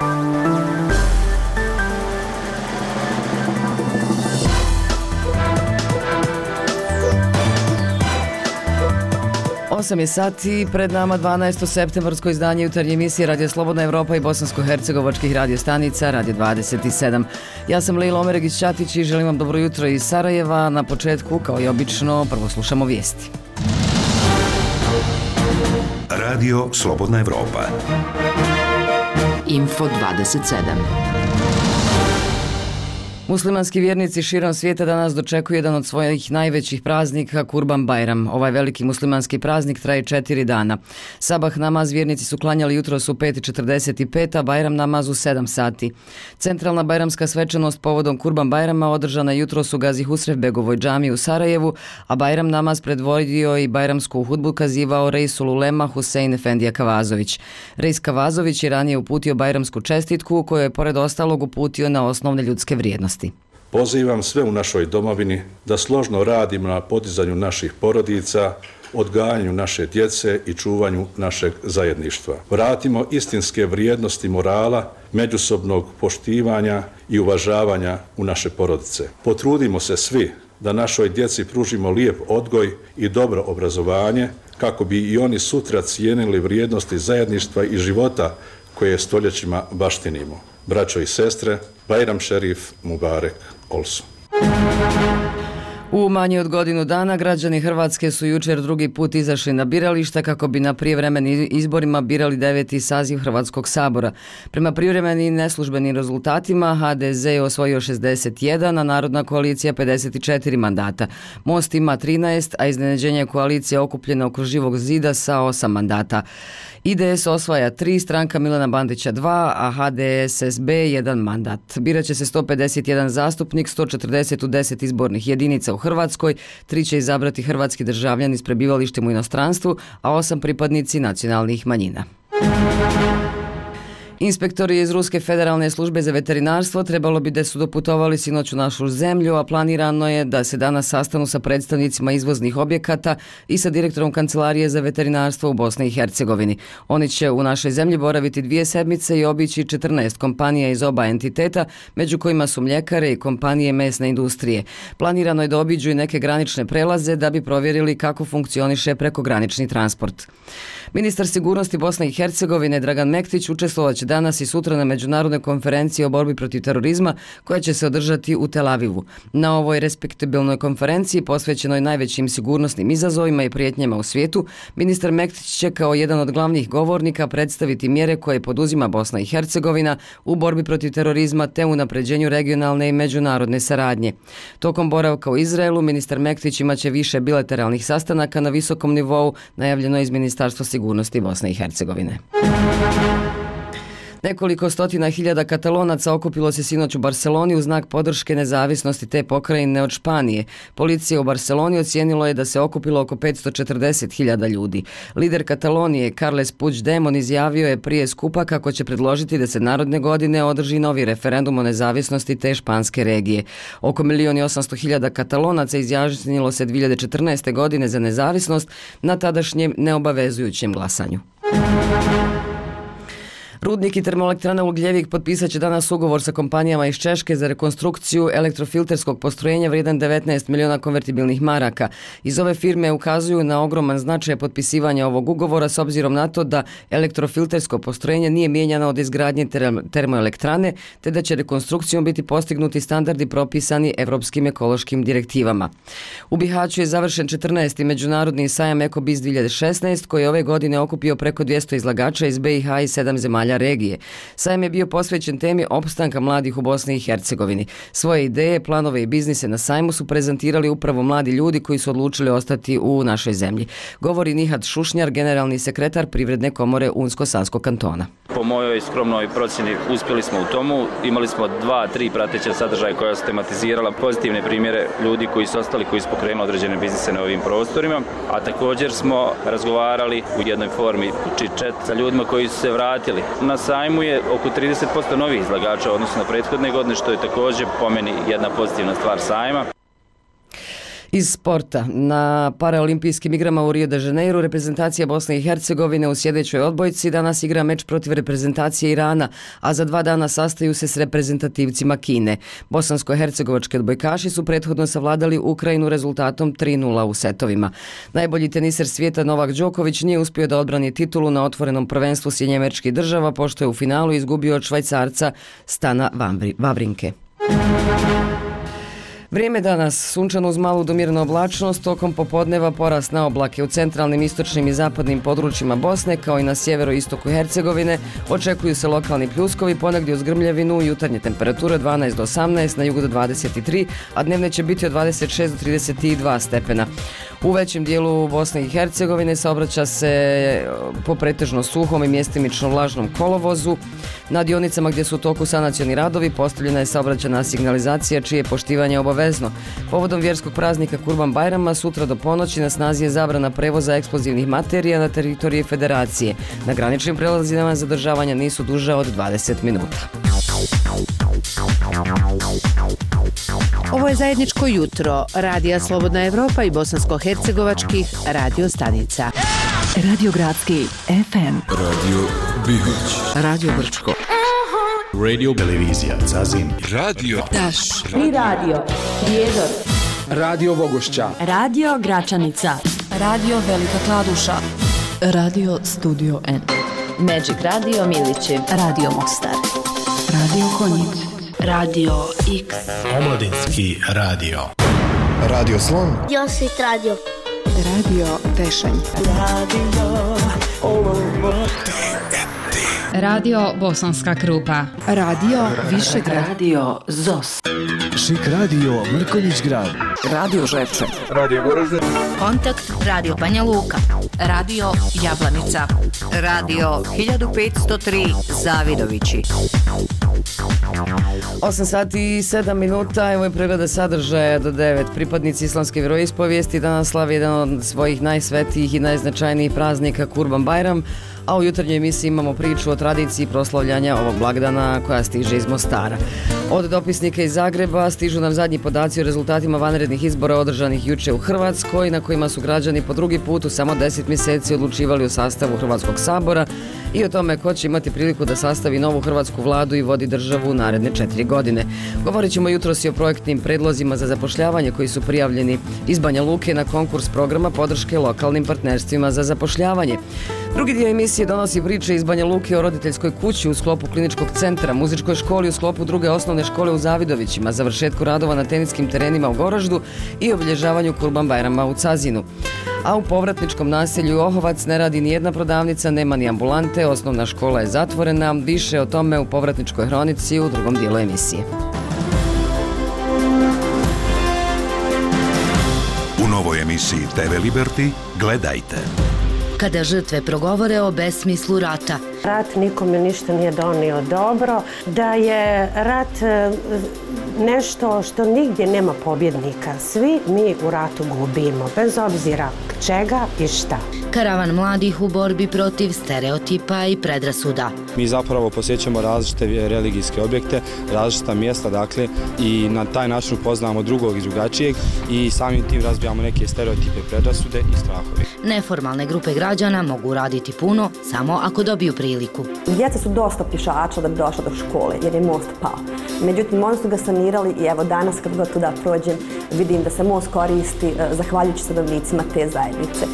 Osam je sati, pred nama 12. septembarsko izdanje jutarnje emisije Radio Slobodna Evropa i bosansko-hercegovačkih radiostanica Radio 27. Ja sam Lejla Omeregić-Ćatić i želim vam dobro jutro iz Sarajeva. Na početku, kao i obično, prvo slušamo vijesti. Radio Slobodna Evropa. Info 27. Muslimanski vjernici širom svijeta danas dočekuju jedan od svojih najvećih praznika, Kurban Bajram. Ovaj veliki muslimanski praznik traje 4 dana. Sabah namaz vjernici su klanjali jutros u 5:45, a Bajram namaz u 7 sati. Centralna bajramska svečanost povodom Kurban Bajrama održana jutros u Gazi Husrevbegovoj džamiji u Sarajevu, a Bajram namaz predvodio i bajramsku hudbu kazivao Reisul Ulema Husein Efendija Kavazović. Reis Kavazović je ranije uputio bajramsku čestitku koju je pored ostalog uputio na osnovne ljudske vrijednosti. Pozivam sve u našoj domovini da složno radimo na podizanju naših porodica, odgajanju naše djece i čuvanju našeg zajedništva. Vratimo istinske vrijednosti morala, međusobnog poštivanja i uvažavanja u naše porodice. Potrudimo se svi da našoj djeci pružimo lijep odgoj i dobro obrazovanje kako bi i oni sutra cijenili vrijednosti zajedništva i života koje stoljećima baštinimo. Braćo i sestre, Bajram Šerif Mubarek Olsu. U manje od godinu dana građani Hrvatske su jučer drugi put izašli na birališta kako bi na prijevremenim izborima birali 9. saziv Hrvatskog sabora. Prema privremenim neslužbenim rezultatima HDZ je osvojio 61, a Narodna koalicija 54 mandata. Most ima 13, a iznenađenje koalicije okupljena oko Živog zida sa 8 mandata. IDS osvaja 3, stranka Milana Bandića 2, a HDSSB 1 mandat. Biraće se 151 zastupnik, 140 u 10 izbornih jedinica u Hrvatskoj, 3 će izabrati hrvatski državljani s prebivalištem u inostranstvu, a 8 pripadnici nacionalnih manjina. Inspektori iz Ruske federalne službe za veterinarstvo trebalo bi da su doputovali sinoć u našu zemlju, a planirano je da se danas sastanu sa predstavnicima izvoznih objekata i sa direktorom Kancelarije za veterinarstvo u Bosni i Hercegovini. Oni će u našoj zemlji boraviti 2 sedmice i obići 14 kompanija iz oba entiteta, među kojima su mljekare i kompanije mesne industrije. Planirano je da obiđu i neke granične prelaze da bi provjerili kako funkcioniše prekogranični transport. Ministar sigurnosti Bosne i Hercegovine Dragan Mektić učestvovaće danas i sutra na međunarodnoj konferenciji o borbi protiv terorizma koja će se održati u Tel Avivu. Na ovoj respektabilnoj konferenciji posvećenoj najvećim sigurnosnim izazovima i prijetnjama u svijetu, ministar Mektić će kao jedan od glavnih govornika predstaviti mjere koje poduzima Bosna i Hercegovina u borbi protiv terorizma te unapređenju regionalne i međunarodne saradnje. Tokom boravka u Izraelu ministar Mektić imaće više bilateralnih sastanaka na visokom nivou, najavljeno iz Ministarstva sigurnosti Bosne i Hercegovine. Nekoliko stotina hiljada Katalonaca okupilo se sinoć u Barceloni u znak podrške nezavisnosti te pokrajine od Španije. Policija u Barceloni ocijenilo je da se okupilo oko 540.000 ljudi. Lider Katalonije Carles Puigdemont izjavio je prije skupa kako će predložiti da se narodne godine održi novi referendum o nezavisnosti te španske regije. Oko 1.800.000 Katalonaca izjasnilo se 2014. godine za nezavisnost na tadašnjem neobavezujućem glasanju. Rudnik i termoelektrana Ugljevik potpisat će danas ugovor sa kompanijama iz Češke za rekonstrukciju elektrofilterskog postrojenja vrijedan 19 miliona konvertibilnih maraka. Iz ove firme ukazuju na ogroman značaj potpisivanja ovog ugovora s obzirom na to da elektrofiltersko postrojenje nije mijenjano od izgradnje termoelektrane, te da će rekonstrukcijom biti postignuti standardi propisani evropskim ekološkim direktivama. U Bihaću je završen 14. međunarodni sajam EcoBiz 2016 koji je ove godine okupio preko 200 izlagača iz BiH i 7 zemalja regije. Sajam je bio posvećen temi opstanka mladih u Bosni i Hercegovini. Svoje ideje, planove i biznise na sajmu su prezentirali upravo mladi ljudi koji su odlučili ostati u našoj zemlji. Govori Nihat Šušnjar, generalni sekretar Privredne komore Unsko-Sanskog kantona. Po mojoj skromnoj procjeni uspjeli smo u tomu. Imali smo 2-3 prateća sadržaja koja su tematizirala pozitivne primjere ljudi koji su ostali, koji su pokrenuli određene biznise na ovim prostorima, a također smo razgovarali u jednoj formi chit-chat sa ljudima koji su se vratili. Na sajmu je oko 30% novih izlagača odnosno na prethodne godine, što je također po meni jedna pozitivna stvar sajma. Iz sporta, na paraolimpijskim igrama u Rio de Janeiro reprezentacija Bosne i Hercegovine u sljedećoj odbojci danas igra meč protiv reprezentacije Irana, a za 2 dana sastaju se s reprezentativcima Kine. Bosansko-hercegovački odbojkaši su prethodno savladali Ukrajinu rezultatom 3:0 u setovima. Najbolji teniser svijeta Novak Đoković nije uspio da odbrani titulu na otvorenom prvenstvu Sjedinjenih Država, pošto je u finalu izgubio od Švajcarca Stana Wawrinke. Vrijeme danas, sunčano uz malu do mirnu oblačnost, tokom popodneva porast na oblake u centralnim, istočnim i zapadnim područjima Bosne, kao i na sjeveroistoku Hercegovine. Očekuju se lokalni pljuskovi, ponegdje uz grmljavinu, jutarnje temperature 12 do 18, na jugu do 23, a dnevne će biti od 26 do 32 stepena. U većem dijelu Bosne i Hercegovine saobraća se po pretežno suhom i mjestimično vlažnom kolovozu. Na dionicama gdje su u toku sanacioni radovi postavljena je saobraćajna signalizacija čije je poštivanje obavezno. Povodom vjerskog praznika Kurban Bajrama sutra do ponoći na snazi je zabrana prevoza eksplozivnih materija na teritoriji Federacije. Na graničnim prelazima zadržavanja nisu duža od 20 minuta. Ovo je zajedničko jutro Radija Slobodna Evropa i bosansko-hercegovačkih radio stanica. Radio Gradski FM. Radio Bihać. Radio Brčko. Radio Televizija Zazin. Radio Taš. I radio Prijedor. Radio Vogošća. Radio Gračanica. Radio Velika Kladuša. Radio Studio N. Magic Radio Milići. Radio Mostar. Radio Konjic. Radio X. Omladinski radio. Radio Slon. Josit Radio. Radio Tešanj. Radio Bosanska Krupa. Radio Višegrad. Radio ZOS. Šik Radio Mrkonjić Grad. Radio Žepče. Radio Goražde. Kontakt Radio Banja Luka. Radio Jablanica. Radio 1503 Zavidovići. 8 sati i 7 minuta, evo je pregleda sadržaja do 9. Pripadnici islamske vjeroispovijesti danas slavi jedan od svojih najsvetijih i najznačajnijih praznika Kurban Bajram, a u jutarnjoj emisiji imamo priču o tradiciji proslavljanja ovog blagdana koja stiže iz Mostara. Od dopisnika iz Zagreba stižu nam zadnji podaci o rezultatima vanrednih izbora održanih juče u Hrvatskoj, na kojima su građani po drugi put u samo 10 mjeseci odlučivali o sastavu Hrvatskog sabora i o tome ko će imati priliku da sastavi novu hrvatsku vladu i vodi državu u naredne 4 godine. Govorit ćemo jutros i o projektnim predlozima za zapošljavanje koji su prijavljeni iz Banja Luke na konkurs programa podrške lokalnim partnerstvima za zapošljavanje. Drugi dio emisije donosi priče iz Banja Luke o roditeljskoj kući u sklopu kliničkog centra, muzičkoj školi u sklopu druge osnovne škole u Zavidovićima, završetku radova na teniskim terenima u Goraždu i obilježavanju Kurban Bajrama u Cazinu. A u povratničkom naselju Ohovac ne radi ni jedna prodavnica, nema ni ambulante, osnovna škola je zatvorena. Više o tome u povratničkoj hronici u drugom dijelu emisije. U novoj emisiji TV Liberty gledajte. Kada žrtve progovore o besmislu rata. Rat nikome ništa nije donio dobro, da je rat nešto što nigdje nema pobjednika. Svi mi u ratu gubimo, bez obzira čega i šta. Karavan mladih u borbi protiv stereotipa i predrasuda. Mi zapravo posjećamo različite religijske objekte, različita mjesta, dakle, i na taj način upoznamo drugog i drugačijeg i samim tim razbijamo neke stereotipe, predrasude i strahove. Neformalne grupe građana mogu raditi puno samo ako dobiju priliku. Djeca su dosta pješačila da bi došla do škole jer je most pao. Međutim, oni su ga sanirali i evo danas kad god tuda prođem vidim da se most koristi zahvaljujući stanovnicima te zajednice.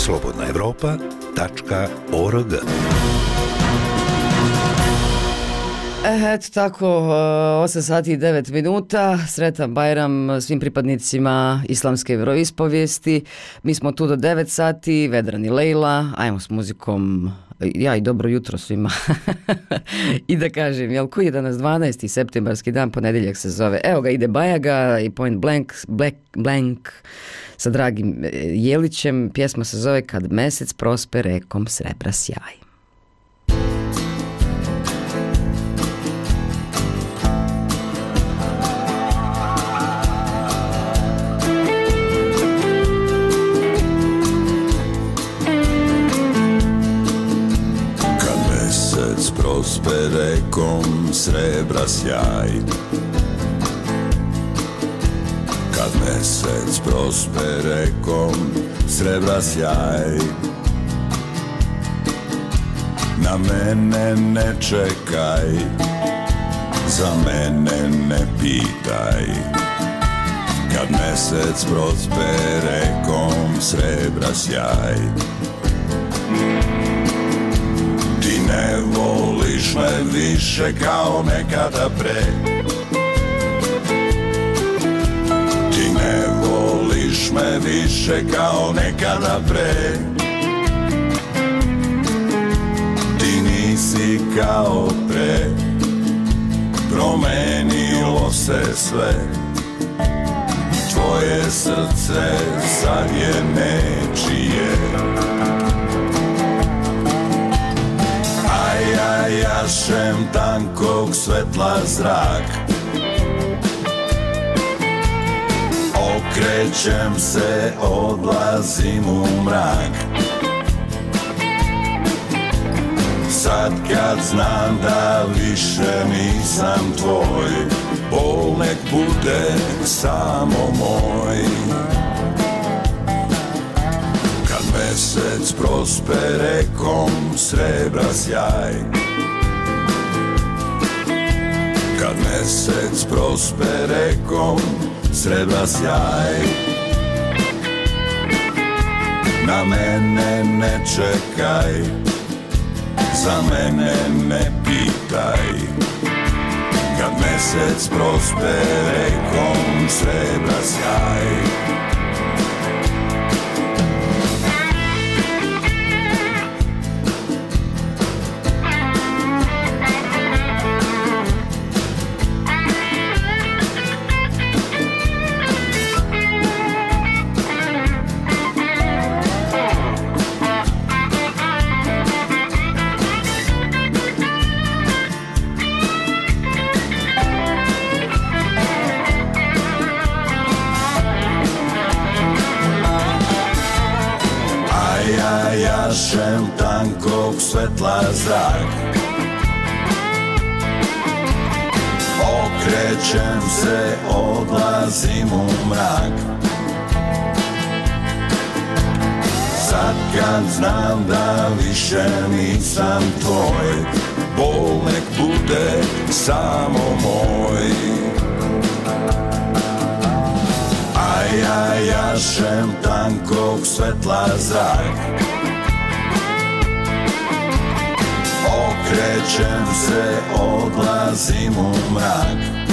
slobodnaevropa.org. Eto tako, 8 sati i 9 minuta, sretan Bajram svim pripadnicima islamske vjeroispovijesti. Mi smo tu do 9 sati, Vedran i Lejla, ajmo s muzikom, ja i dobro jutro svima. I da kažem, jel koji je danas 12. septembarski dan, ponedjeljak se zove. Evo ga, ide Bajaga i Point Blank sa Dragim Jelićem, pjesma se zove Kad mesec prospe rekom srebra sjaj. Prospe rekom srebra sjaj, Kad mesec prospe rekom srebra sjaj, na mene ne čekaj, za mene ne pitaj. Kad mesec prospe rekom srebra sjaj, ti ne voliš me više kao nekada pre, ti ne voliš me više kao nekada pre, ti nisi kao pre, promenilo se sve, tvoje srce sad je nečije. A ja jašem tankog svetla zrak, okrećem se, odlazim u mrak. Sad kad znam da više nisam tvoj, bol nek bude samo moj. Kad mesec prospe rekom srebra sjaj, kad mesec prospe rekom srebra sjaj, na mene ne čekaj, za mene ne pitaj. Kad mesec prospe rekom srebra sjaj, jašem tankog svetla zrak, okrećem se, odlazim u mrak. Sad kad znam da više nisam tvoj, bol nek bude samo moj. A ja jašem tankog svetla zrak, okrećem se, odlazim u mrak.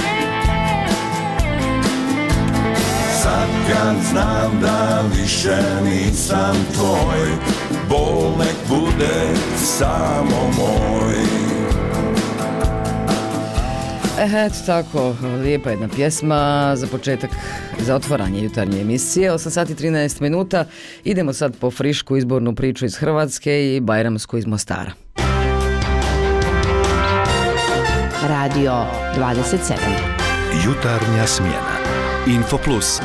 Sad kad znam da više nisam tvoj, bol nek bude samo moj. Eto tako, lijepa jedna pjesma za početak, za otvaranje jutarnje emisije. 8 sati 13 minuta. Idemo sad po frišku izbornu priču iz Hrvatske i bajramsku iz Mostara. Radio 27. Jutarnja smjena. Info Plus.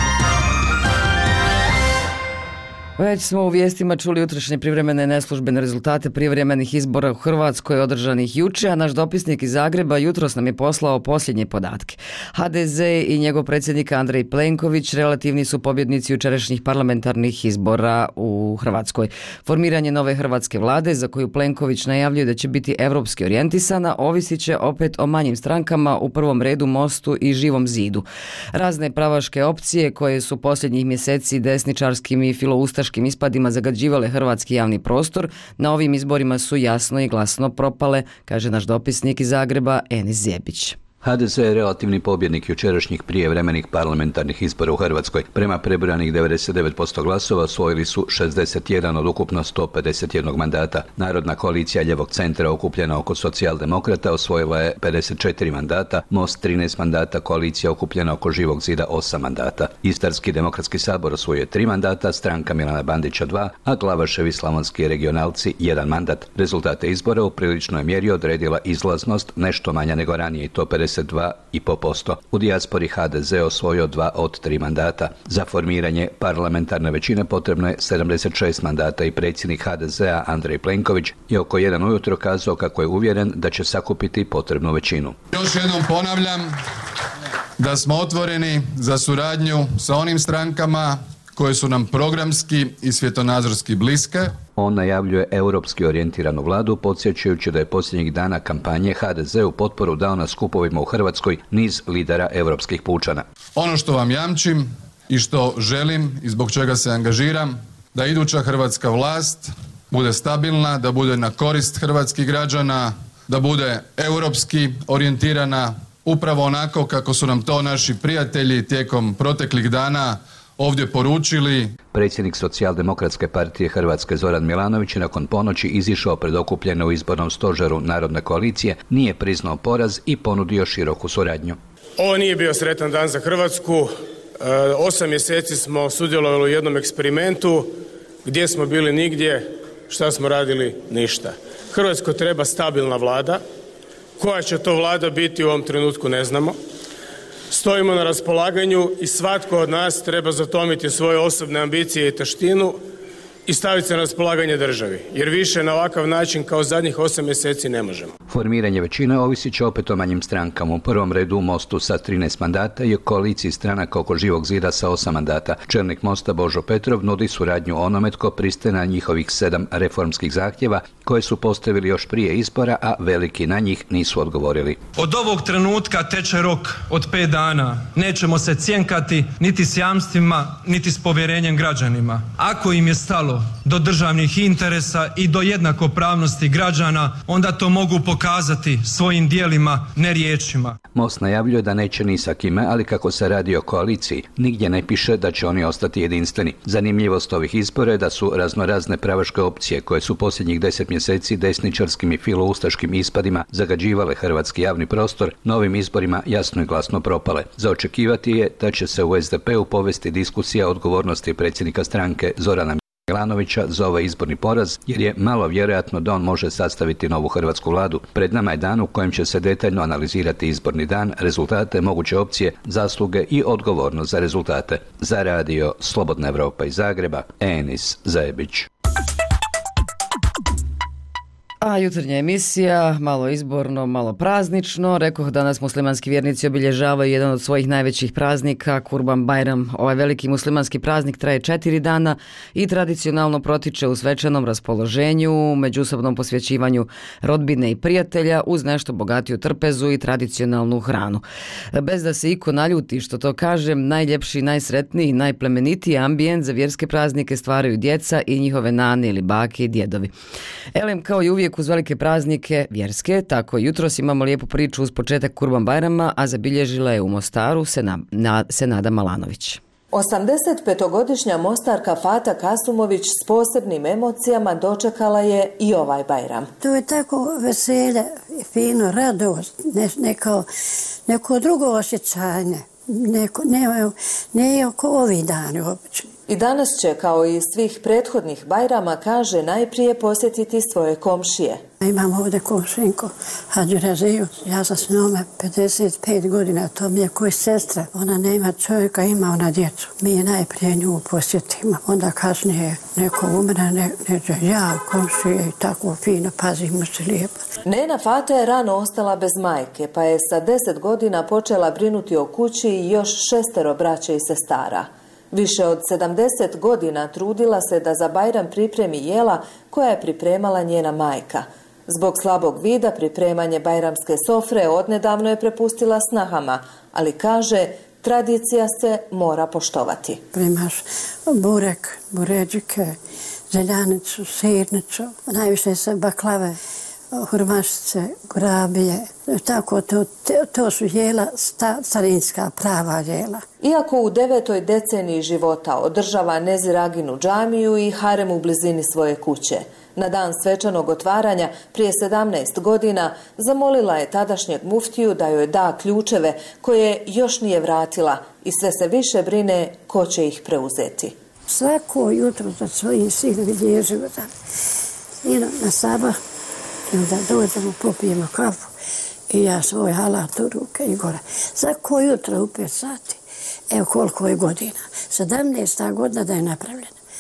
Već smo u vijestima čuli jutrošnje privremene neslužbene rezultate prijevremenih izbora u Hrvatskoj održanih juče, a naš dopisnik iz Zagreba jutros nam je poslao posljednje podatke. HDZ i njegov predsjednik Andrej Plenković relativni su pobjednici jučerašnjih parlamentarnih izbora u Hrvatskoj. Formiranje nove hrvatske vlade, za koju Plenković najavljuje da će biti europski orijentisana, ovisit će opet o manjim strankama, u prvom redu Mostu i Živom zidu. Razne pravaške opcije koje su posljednjih mjeseci desničarskim i filoustaškim ispadima zagađivale hrvatski javni prostor, na ovim izborima su jasno i glasno propale, kaže naš dopisnik iz Zagreba Enis Zjebić. HDZ je relativni pobjednik jučerašnjih prijevremenih parlamentarnih izbora u Hrvatskoj. Prema prebrojanih 99% glasova osvojili su 61 od ukupno 151 mandata. Narodna koalicija ljevog centra okupljena oko socijaldemokrata osvojila je 54 mandata, Most 13 mandata, koalicija okupljena oko Živog zida 8 mandata. Istarski demokratski sabor osvojio 3 mandata, stranka Milana Bandića 2, a Glavaševi slavonski regionalci 1 mandat. Rezultate izbora u priličnoj mjeri odredila izlaznost, nešto manja nego ranije, i to 52,5%. U dijaspori HDZ osvojio 2 od 3 mandata. Za formiranje parlamentarne većine potrebno je 76 mandata i predsjednik HDZ-a Andrej Plenković je oko 1 ujutro kazao kako je uvjeren da će sakupiti potrebnu većinu. Još jednom ponavljam, da smo otvoreni za suradnju sa onim strankama koje su nam programski i svjetonazorski bliske. On najavljuje europski orijentiranu vladu, podsjećajući da je posljednjih dana kampanje HDZ-u potporu dao na skupovima u Hrvatskoj niz lidera europskih pučana. Ono što vam jamčim i što želim i zbog čega se angažiram, da iduća hrvatska vlast bude stabilna, da bude na korist hrvatskih građana, da bude europski orijentirana, upravo onako kako su nam to naši prijatelji tijekom proteklih dana ovdje poručili. Predsjednik Socijaldemokratske partije Hrvatske Zoran Milanović je nakon ponoći izišao pred okupljene u izbornom stožeru Narodne koalicije, nije priznao poraz i ponudio široku suradnju. Ovo nije bio sretan dan za Hrvatsku. 8 mjeseci smo sudjelovali u jednom eksperimentu. Gdje smo bili? Nigdje. Šta smo radili? Ništa. Hrvatskoj treba stabilna vlada. Koja će to vlada biti u ovom trenutku ne znamo. Stojimo na raspolaganju i svatko od nas treba zatomiti svoje osobne ambicije i taštinu i staviti se na raspolaganje državi, jer više na ovakav način kao zadnjih 8 mjeseci ne možemo. Formiranje većine ovisit će opet o manjim strankama. U prvom redu u Mostu sa 13 mandata i koaliciji stranaka oko Živog zida sa 8 mandata. Čelnik Mosta Božo Petrov nudi suradnju onome tko pristaje na njihovih 7 reformskih zahtjeva koje su postavili još prije izbora, a veliki na njih nisu odgovorili. Od ovog trenutka teče rok od 5 dana. Nećemo se cjenkati niti s jamstvima, niti s povjerenjem građanima. Ako im je stalo do državnih interesa i do jednakopravnosti građana, onda to mogu pokazati svojim dijelima, ne riječima. Most najavljuje da neće ni sa kime, ali kako se radi o koaliciji, nigdje ne piše da će oni ostati jedinstveni. Zanimljivost ovih izbora je da su raznorazne pravaške opcije koje su posljednjih 10 mjeseci desničarskim i filoustaškim ispadima zagađivale hrvatski javni prostor, novim izborima jasno i glasno propale. Za očekivati je da će se u SDP-u povesti diskusija o odgovornosti predsjednika stranke Zorana Milanovića za ovaj izborni poraz, jer je malo vjerojatno da on može sastaviti novu hrvatsku vladu. Pred nama je dan u kojem će se detaljno analizirati izborni dan, rezultate, moguće opcije, zasluge i odgovornost za rezultate. Za radio Slobodna Evropa iz Zagreba, Enis Zajebić. A jutarnja emisija, malo izborno, malo praznično. Rekoh, danas muslimanski vjernici obilježavaju jedan od svojih najvećih praznika, Kurban Bajram. Ovaj veliki muslimanski praznik traje 4 dana i tradicionalno protiče u svečanom raspoloženju, međusobnom posvećivanju rodbine i prijatelja uz nešto bogatiju trpezu i tradicionalnu hranu. Bez da se iko naljuti što to kažem, najljepši, najsretniji i najplemenitiji ambijent za vjerske praznike stvaraju djeca i njihove nane ili bake i djedovi. Elem, kao i uvijek uz velike praznike vjerske, tako jutros imamo lijepu priču uz početak Kurban Bajrama, a zabilježila je u Mostaru Senada Malanović. 85-godišnja Mostarka Fata Kasumović s posebnim emocijama dočekala je i ovaj Bajram. To je tako veselje, fino, radost, neko drugo osjećanje, ne oko ovih dana obično. I danas će, kao i svih prethodnih Bajrama, kaže, najprije posjetiti svoje komšije. Imam ovdje komšinku, Hadži Raziju. Ja sam s njome 55 godina, to mi je koji sestra. Ona nema čovjeka, ima ona djecu. Mi najprije nju posjetimo, onda kasnije neko umre, neđe ja u komšije i tako fino, pazimo se lijepo. Nena Fata je rano ostala bez majke, pa je sa 10 godina počela brinuti o kući i još 6 braće i sestara. Više od 70 godina trudila se da za Bajram pripremi jela koja je pripremala njena majka. Zbog slabog vida pripremanje bajramske sofre odnedavno je prepustila snahama, ali kaže, tradicija se mora poštovati. Primaš burek, buređike, zeljanicu, sirnicu, najviše se baklave, hurmašice, gurabije, tako to su jela, starinska prava jela. Iako u 9. deceniji života održava Neziraginu džamiju i harem u blizini svoje kuće, na dan svečanog otvaranja prije 17 godina zamolila je tadašnjeg muftiju da joj da ključeve koje još nije vratila i sve se više brine ko će ih preuzeti. Svako jutro za svojim sinom je život. I na sabah da dođemo, popijemo kafu i ja svoj halat u ruke i gore. Svako jutro u 5 sati, evo koliko je godina, 17. godina da je napravljena.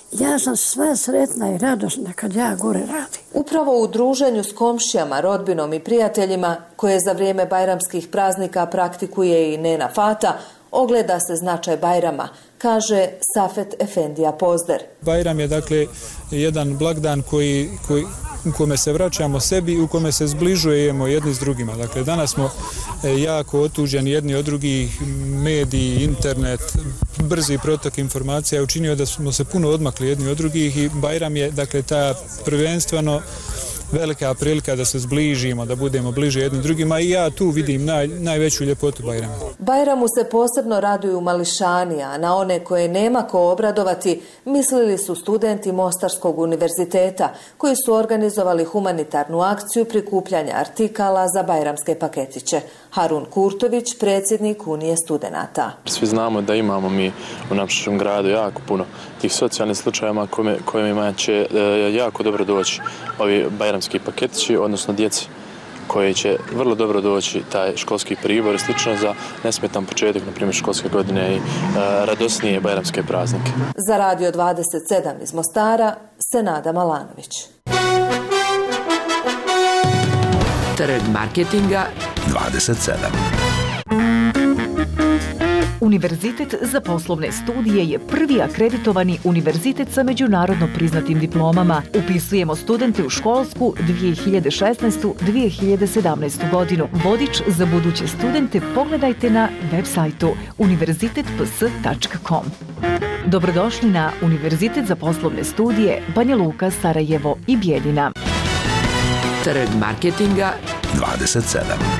Ja sam sva sretna i radosna kad ja gore radim. Upravo u druženju s komšijama, rodbinom i prijateljima, koje za vrijeme bajramskih praznika praktikuje i Nena Fata, ogleda se značaj Bajrama, kaže Safet Efendija Pozder. Bajram je dakle jedan blagdan u kome se vraćamo sebi i u kome se zbližujemo jedni s drugima. Dakle, danas smo jako otuđeni jedni od drugih, mediji, internet, brzi protok informacija je učinio da smo se puno odmakli jedni od drugih i Bajram je, dakle, ta prvenstveno velika prilika da se zbližimo, da budemo bliže jednim drugima i ja tu vidim najveću ljepotu Bajrama. Bajramu se posebno raduju mališani, a na one koje nema ko obradovati mislili su studenti Mostarskog univerziteta koji su organizovali humanitarnu akciju prikupljanja artikala za bajramske paketiće. Harun Kurtović, predsjednik Unije studenata. Svi znamo da imamo mi u našem gradu jako puno tih socijalnih slučajeva kojima će jako dobro doći ovi bajramski paketići, odnosno djeci koji će vrlo dobro doći taj školski pribor i slično za nesmetan početak, na primjer, školske godine i radosnije bajramske praznike. Za Radio 27 iz Mostara, Senada Malanović. Trg marketinga 27. Univerzitet za poslovne studije je prvi akreditovani univerzitet sa međunarodno priznatim diplomama. Upisujemo studente u školsku 2016-2017 godinu. Vodič za buduće studente pogledajte na web sajtu univerzitetps.com. Dobrodošli na Univerzitet za poslovne studije Banja Luka, Sarajevo i Bijeljina. Trg marketinga 27.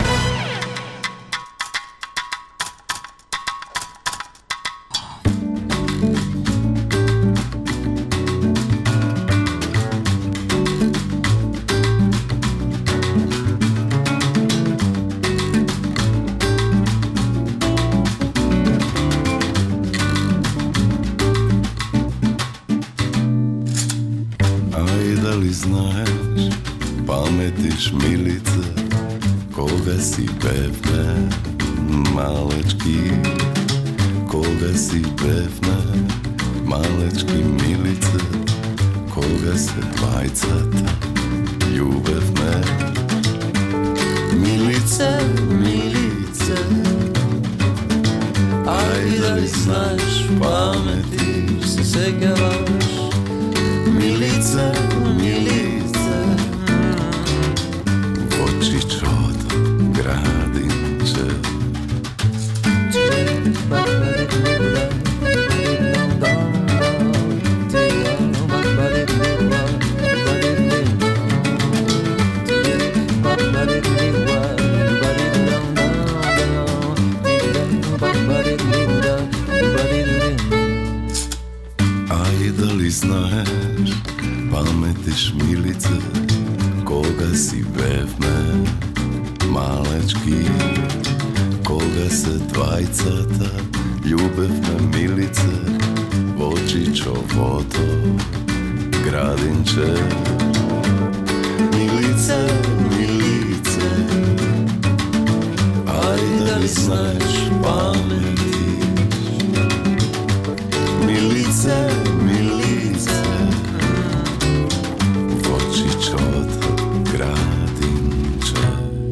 Pametiš Milice, koga si befne, malečki, koga si befne, malečki Milice, koga se dvajcata, ljubevne. Milice, Milice, ajde li znaš, pametiš se segavaš, Milice, Milice, oči čodo gradinče. Ajde li znaš, pametiš Milice, koga si befne, malečki, koga se dvajcata, ljubevne Milice, vočićo vodo, gradinče. Milice, Milice, ajde li znaš, pametiš, Milice, Milice, vočićo vodo, gradinče.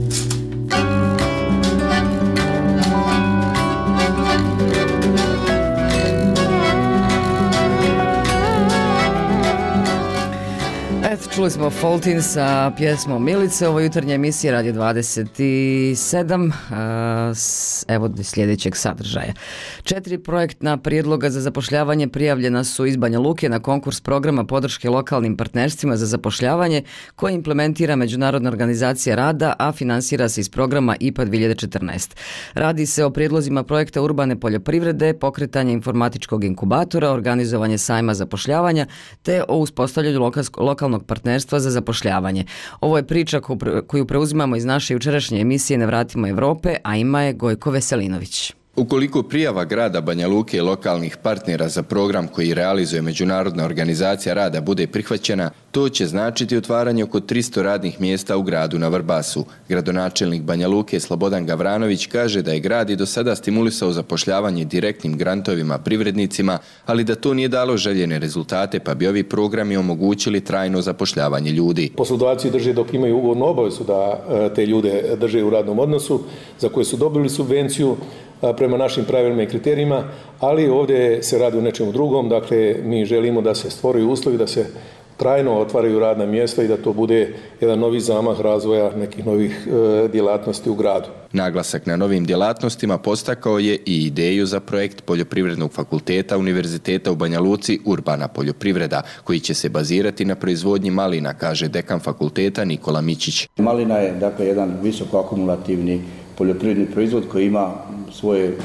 Eto, čuli smo Foltin sa pjesmom Milice, ovo jutarnja emisija Radio 27, evo sljedećeg sadržaja. 4 projektna prijedloga za zapošljavanje prijavljena su iz Banja Luke na konkurs programa podrške lokalnim partnerstvima za zapošljavanje koji implementira Međunarodna organizacija rada, a finansira se iz programa IPA 2014. Radi se o prijedlozima projekta urbane poljoprivrede, pokretanje informatičkog inkubatora, organizovanje sajma zapošljavanja te o uspostavljanju lokalnog partnerstva za zapošljavanje. Ovo je priča koju preuzimamo iz naše jučerašnje emisije Ne vratimo Europe, a ima je Gojko Veselinović. Ukoliko prijava grada Banja Luke i lokalnih partnera za program koji realizuje Međunarodna organizacija rada bude prihvaćena, to će značiti otvaranje oko 300 radnih mjesta u gradu na Vrbasu. Gradonačelnik Banja Luke Slobodan Gavranović kaže da je grad i do sada stimulisao zapošljavanje direktnim grantovima privrednicima, ali da to nije dalo željene rezultate, pa bi ovi programi omogućili trajno zapošljavanje ljudi. Poslodavci drže dok imaju ugovornu obavezu da te ljude drže u radnom odnosu, za koje su dobili subvenciju prema našim pravilima i kriterijima, ali ovdje se radi o nečemu drugom. Dakle, mi želimo da se stvoraju uslovi, da se trajno otvaraju radna mjesta i da to bude jedan novi zamah razvoja nekih novih djelatnosti u gradu. Naglasak na novim djelatnostima postakao je i ideju za projekt Poljoprivrednog fakulteta Univerziteta u Banja Luci Urbana poljoprivreda, koji će se bazirati na proizvodnji malina, kaže dekan fakulteta Nikola Mičić. Malina je dakle jedan visoko akumulativni poljoprivredni proizvod koji ima svoje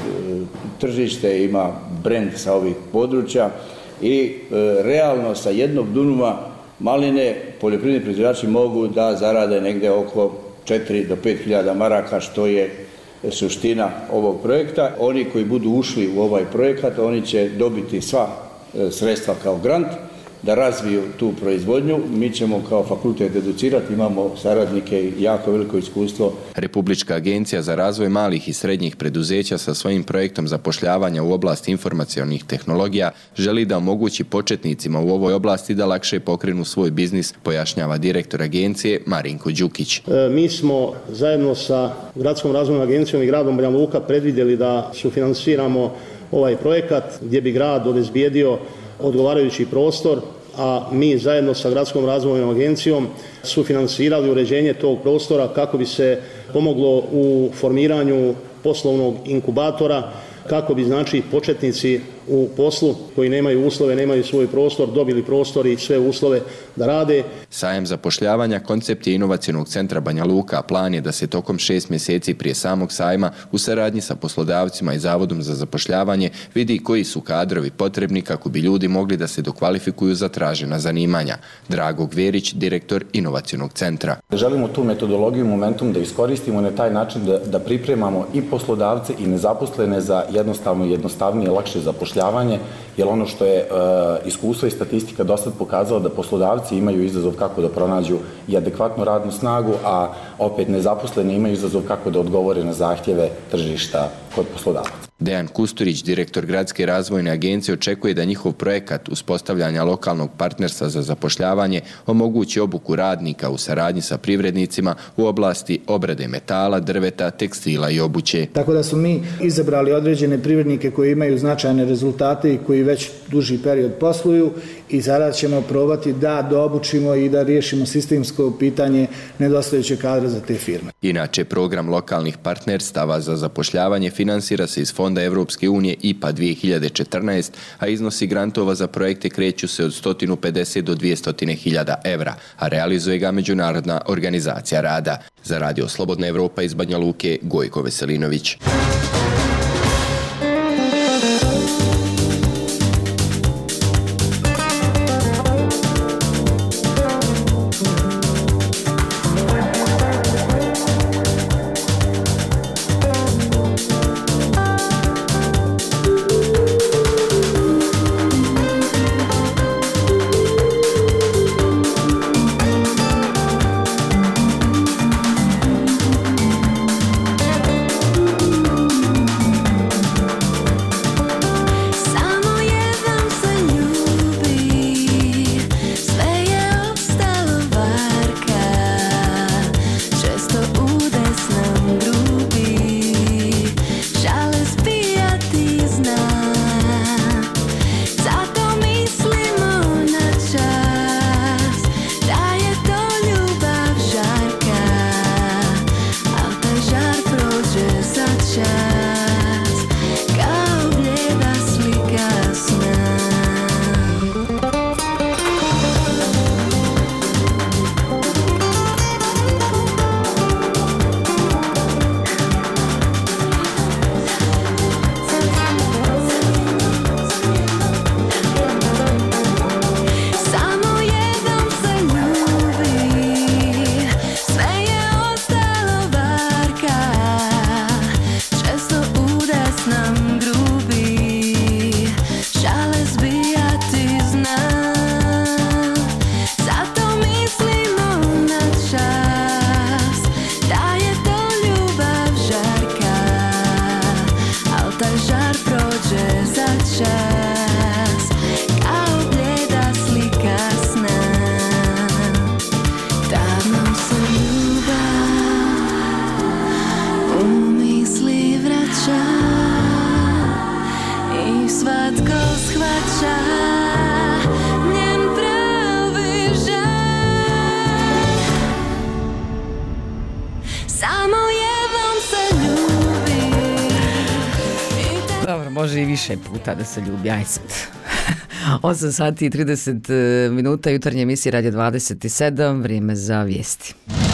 tržište, ima brend sa ovih područja i realno sa jednog dunuma maline poljoprivredni proizvođači mogu da zarade negdje oko 4 do 5 hiljada maraka, što je suština ovog projekta. Oni koji budu ušli u ovaj projekat, oni će dobiti sva sredstva kao grant da razviju tu proizvodnju. Mi ćemo kao fakultet educirati, imamo saradnike i jako veliko iskustvo. Republička agencija za razvoj malih i srednjih preduzeća sa svojim projektom zapošljavanja u oblasti informacionih tehnologija želi da omogući početnicima u ovoj oblasti da lakše pokrenu svoj biznis, pojašnjava direktor agencije Marinko Đukić. Mi smo zajedno sa Gradskom razvojnom agencijom i gradom Banja Luka predvidjeli da sufinansiramo ovaj projekat gdje bi grad obezbijedio odgovarajući prostor, a mi zajedno sa Gradskom razvojnom agencijom sufinansirali uređenje tog prostora kako bi se pomoglo u formiranju poslovnog inkubatora, kako bi znači početnici u poslu koji nemaju uslove, nemaju svoj prostor, dobili prostor i sve uslove da rade. Sajam zapošljavanja koncept je inovacionog centra Banja Luka, a plan je da se tokom 6 mjeseci prije samog sajma u saradnji sa poslodavcima i Zavodom za zapošljavanje vidi koji su kadrovi potrebni kako bi ljudi mogli da se dokvalifikuju za tražena zanimanja. Drago Gverić, direktor inovacionog centra. Želimo tu metodologiju momentum da iskoristimo na taj način da pripremamo i poslodavce i nezaposlene za jednostavnije, lakše zapošljavanje, jer ono što je iskustvo i statistika dosad pokazalo da poslodavci imaju izazov kako da pronađu i adekvatnu radnu snagu, a opet nezaposleni imaju izazov kako da odgovore na zahtjeve tržišta kod poslodavaca. Dejan Kusturić, direktor Gradske razvojne agencije, očekuje da njihov projekat uspostavljanja lokalnog partnerstva za zapošljavanje omogući obuku radnika u saradnji sa privrednicima u oblasti obrade metala, drveta, tekstila i obuće. Tako da smo mi izabrali određene privrednike koji imaju značajne rezultate i koji već duži period posluju i sada ćemo probati da doobučimo i da riješimo sistemsko pitanje nedostajućeg kadra za te firme. Inače, program lokalnih partnerstava za zapošljavanje finansira se iz Fonda Evropske unije IPA 2014, a iznosi grantova za projekte kreću se od 150 do 200.000 evra, a realizuje ga Međunarodna organizacija rada. Za Radio Slobodna Evropa iz Banja Luke, Gojko Veselinović. Dobro, može i više puta da se ljubi, aj sad. 8 sati i 30 minuta, jutarnje emisije Radio 27, vrijeme za vijesti.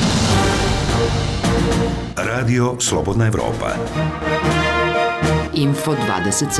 Radio Slobodna Evropa. Info 27.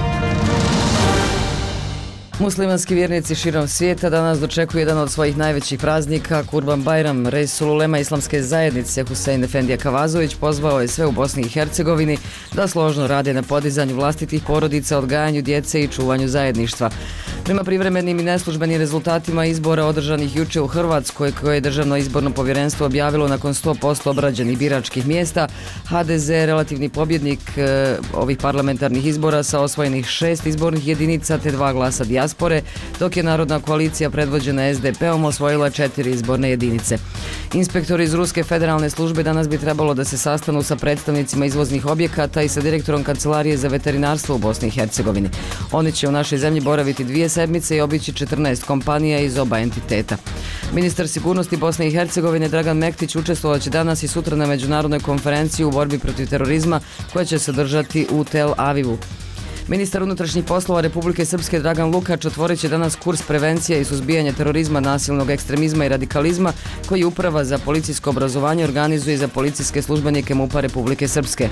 Muslimanski vjernici širom svijeta danas dočekuju jedan od svojih najvećih praznika, Kurban Bajram. Reisul ulema islamske zajednice Husein Efendija Kavazović pozvao je sve u Bosni i Hercegovini da složno rade na podizanju vlastitih porodica, odgajanju djece i čuvanju zajedništva. Prema privremenim i neslužbenim rezultatima izbora održanih juče u Hrvatskoj, koje je Državno izborno povjerenstvo objavilo nakon 100% obrađenih biračkih mjesta, HDZ je relativni pobjednik ovih parlamentarnih izbora sa osvojenih 6 izbornih jedinica te 2 glasa dijaspore, dok je Narodna koalicija predvođena SDP-om osvojila 4 izborne jedinice. Inspektori iz Ruske federalne službe danas bi trebalo da se sastanu sa predstavnicima izvoznih objekata i sa direktorom Kancelarije za veterinarstvo u Bosni i Hercegovini. Oni će u našoj zemlji boraviti 2 sedmice i obići 14 kompanija iz oba entiteta. Ministar sigurnosti Bosne i Hercegovine Dragan Mektić učestvovat će danas i sutra na međunarodnoj konferenciji u borbi protiv terorizma koja će se održati u Tel Avivu. Ministar unutrašnjih poslova Republike Srpske Dragan Lukač otvorit će danas kurs prevencije i suzbijanja terorizma, nasilnog ekstremizma i radikalizma koji Uprava za policijsko obrazovanje organizuje za policijske službenike MUP-a Republike Srpske.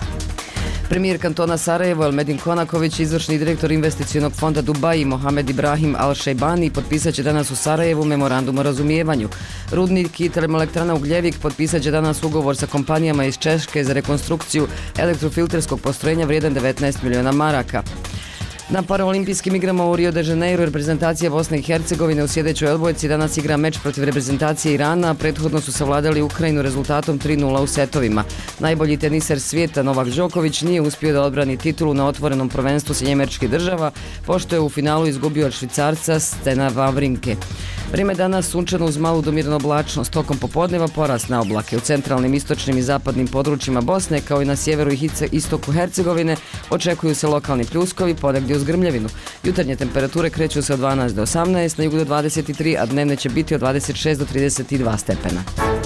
Premijer kantona Sarajevo Elmedin Konaković, izvršni direktor investicionog fonda Dubai Mohamed Ibrahim Al-Šejbani potpisat će danas u Sarajevu memorandum o razumijevanju. Rudnik i termoelektrana Ugljevik potpisat će danas ugovor sa kompanijama iz Češke za rekonstrukciju elektrofilterskog postrojenja vrijedan 19 miliona maraka. Na paraolimpijskim igrama u Rio de Janeiro reprezentacija Bosne i Hercegovine u sljedećoj odbojci danas igra meč protiv reprezentacije Irana, a prethodno su savladali Ukrajinu rezultatom 3:0 u setovima. Najbolji teniser svijeta Novak Đoković nije uspio da odbrani titulu na otvorenom prvenstvu Sjedinjenih Država, pošto je u finalu izgubio od Švicarca Stena Wawrinke. Vrijeme danas sunčano uz malu do mirno oblačnost, tokom popodneva porast na oblake. U centralnim, istočnim i zapadnim područjima Bosne, kao i na sjeveru i istoku Hercegovine, očekuju se lokalni pljuskovi, ponegdje uz grmljavinu. Jutarnje temperature kreću se od 12 do 18, na jugu do 23, a dnevne će biti od 26 do 32 stepena.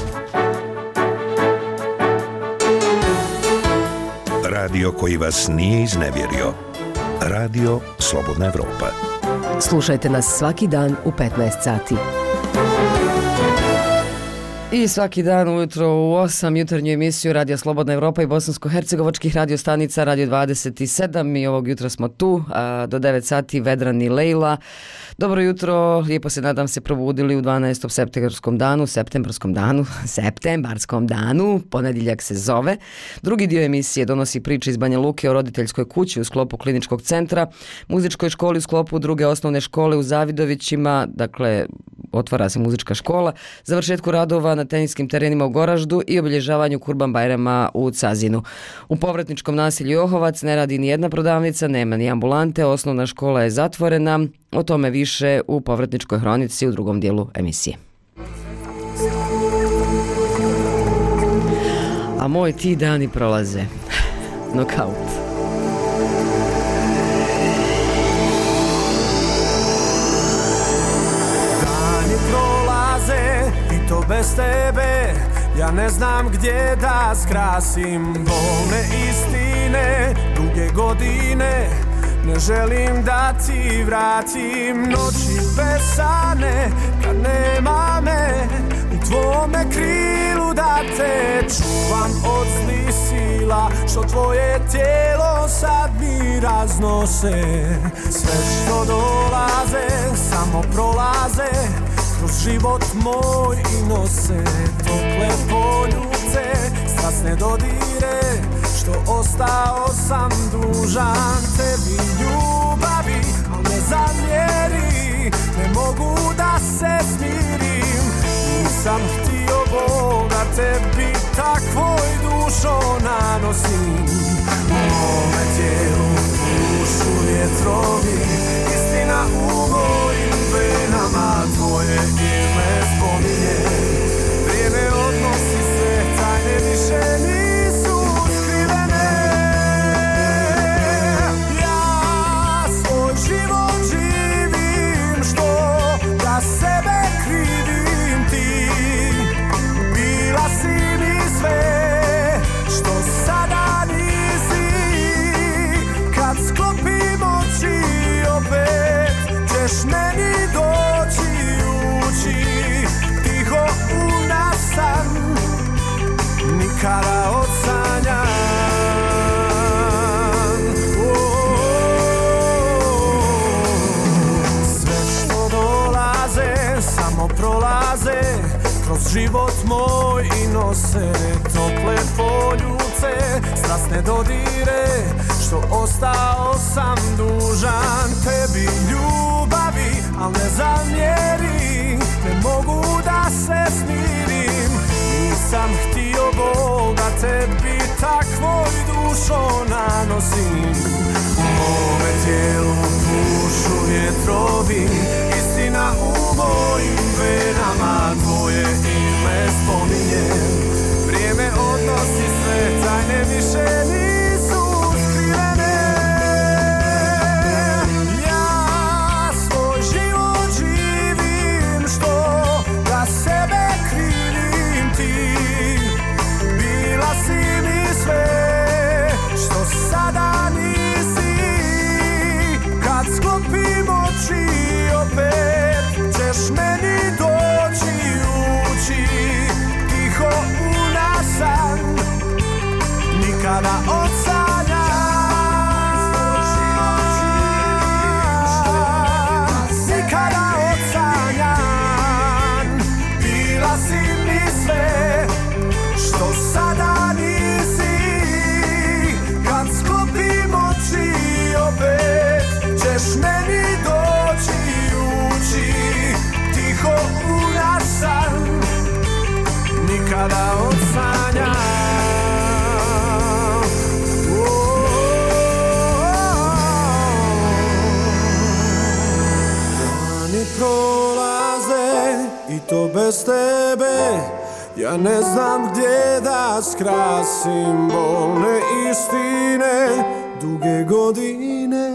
Radio koji vas nije iznevjerio. Radio Slobodna Evropa. Slušajte nas svaki dan u 15 sati. I svaki dan ujutro u 8 jutarnju emisiju Radio Slobodna Evropa i bosansko-hercegovačkih radiostanica Radio 27. Mi ovog jutra smo tu, a do 9 sati Vedran i Lejla. Dobro jutro, lijepo se nadam se probudili u 12. septembarskom danu, ponedjeljak se zove. Drugi dio emisije donosi priče iz Banja Luke o roditeljskoj kući u sklopu kliničkog centra, muzičkoj školi u sklopu druge osnovne škole u Zavidovićima, dakle otvara se muzička škola, završetku radova na teniskim terenima u Goraždu i obilježavanju Kurban Bajrama u Cazinu. U povratničkom naselju Johovac ne radi ni jedna prodavnica, nema ni ambulante, osnovna škola je zatvorena. O tome više u povratničkoj hronici u drugom dijelu emisije. A moji ti dani prolaze. Nokaut. Dani prolaze i to bez tebe, ja ne znam gdje da skrasim bolne istine, duge godine. Ne želim da ti vratim noći besane, kad nema me u tvome krilu da te čuvam od zlih sila, što tvoje tijelo sad mi raznose. Sve što dolaze samo prolaze kroz život moj i nose tople poljubce, strasne dodire, što ostao sam dužan tebi ljubavi, al ne zamjeri, ne mogu da se smirim. Nisam htio Bog da tebi takvoj dušo nanosim. U mome tijelu dušu vjetrovi, istina u mojim venama tvoje ime spominje. Vrijeme odnosi sve, tajne više nisu skrivene. Ja svoj život živim, što da sebe krivim ti. Bila si mi sve, što sada nisi, kad život moj i nose tople poljuce, strasne dodire, što ostao sam dužan tebi ljubavi, al ne zamjeri, ne mogu da se smirim. Nisam htio bol da tebi takvoj dušo nanosim. U mome tijelu pušu vjetrovi, istina u mojim venama, tvoje ime spominjem. Vrijeme odnosi sve, tajne više nisu skrivene. Ja svoj život živim, što da sebe krivim ti. Bila si mi sve, što sada nisi. Kad sklopim oči opet, ćeš meni doći ući. Tiho unasan, nikada od sanja. Nikada od sanjan. Bila si mi sve, što sada nisi. Kad sklopim oči opet, ćeš meni doći ući. Tiho unasan, nikada od sanja. Dani prolaze i to bez tebe, ja ne znam gdje da skrasim bolne istine, duge godine.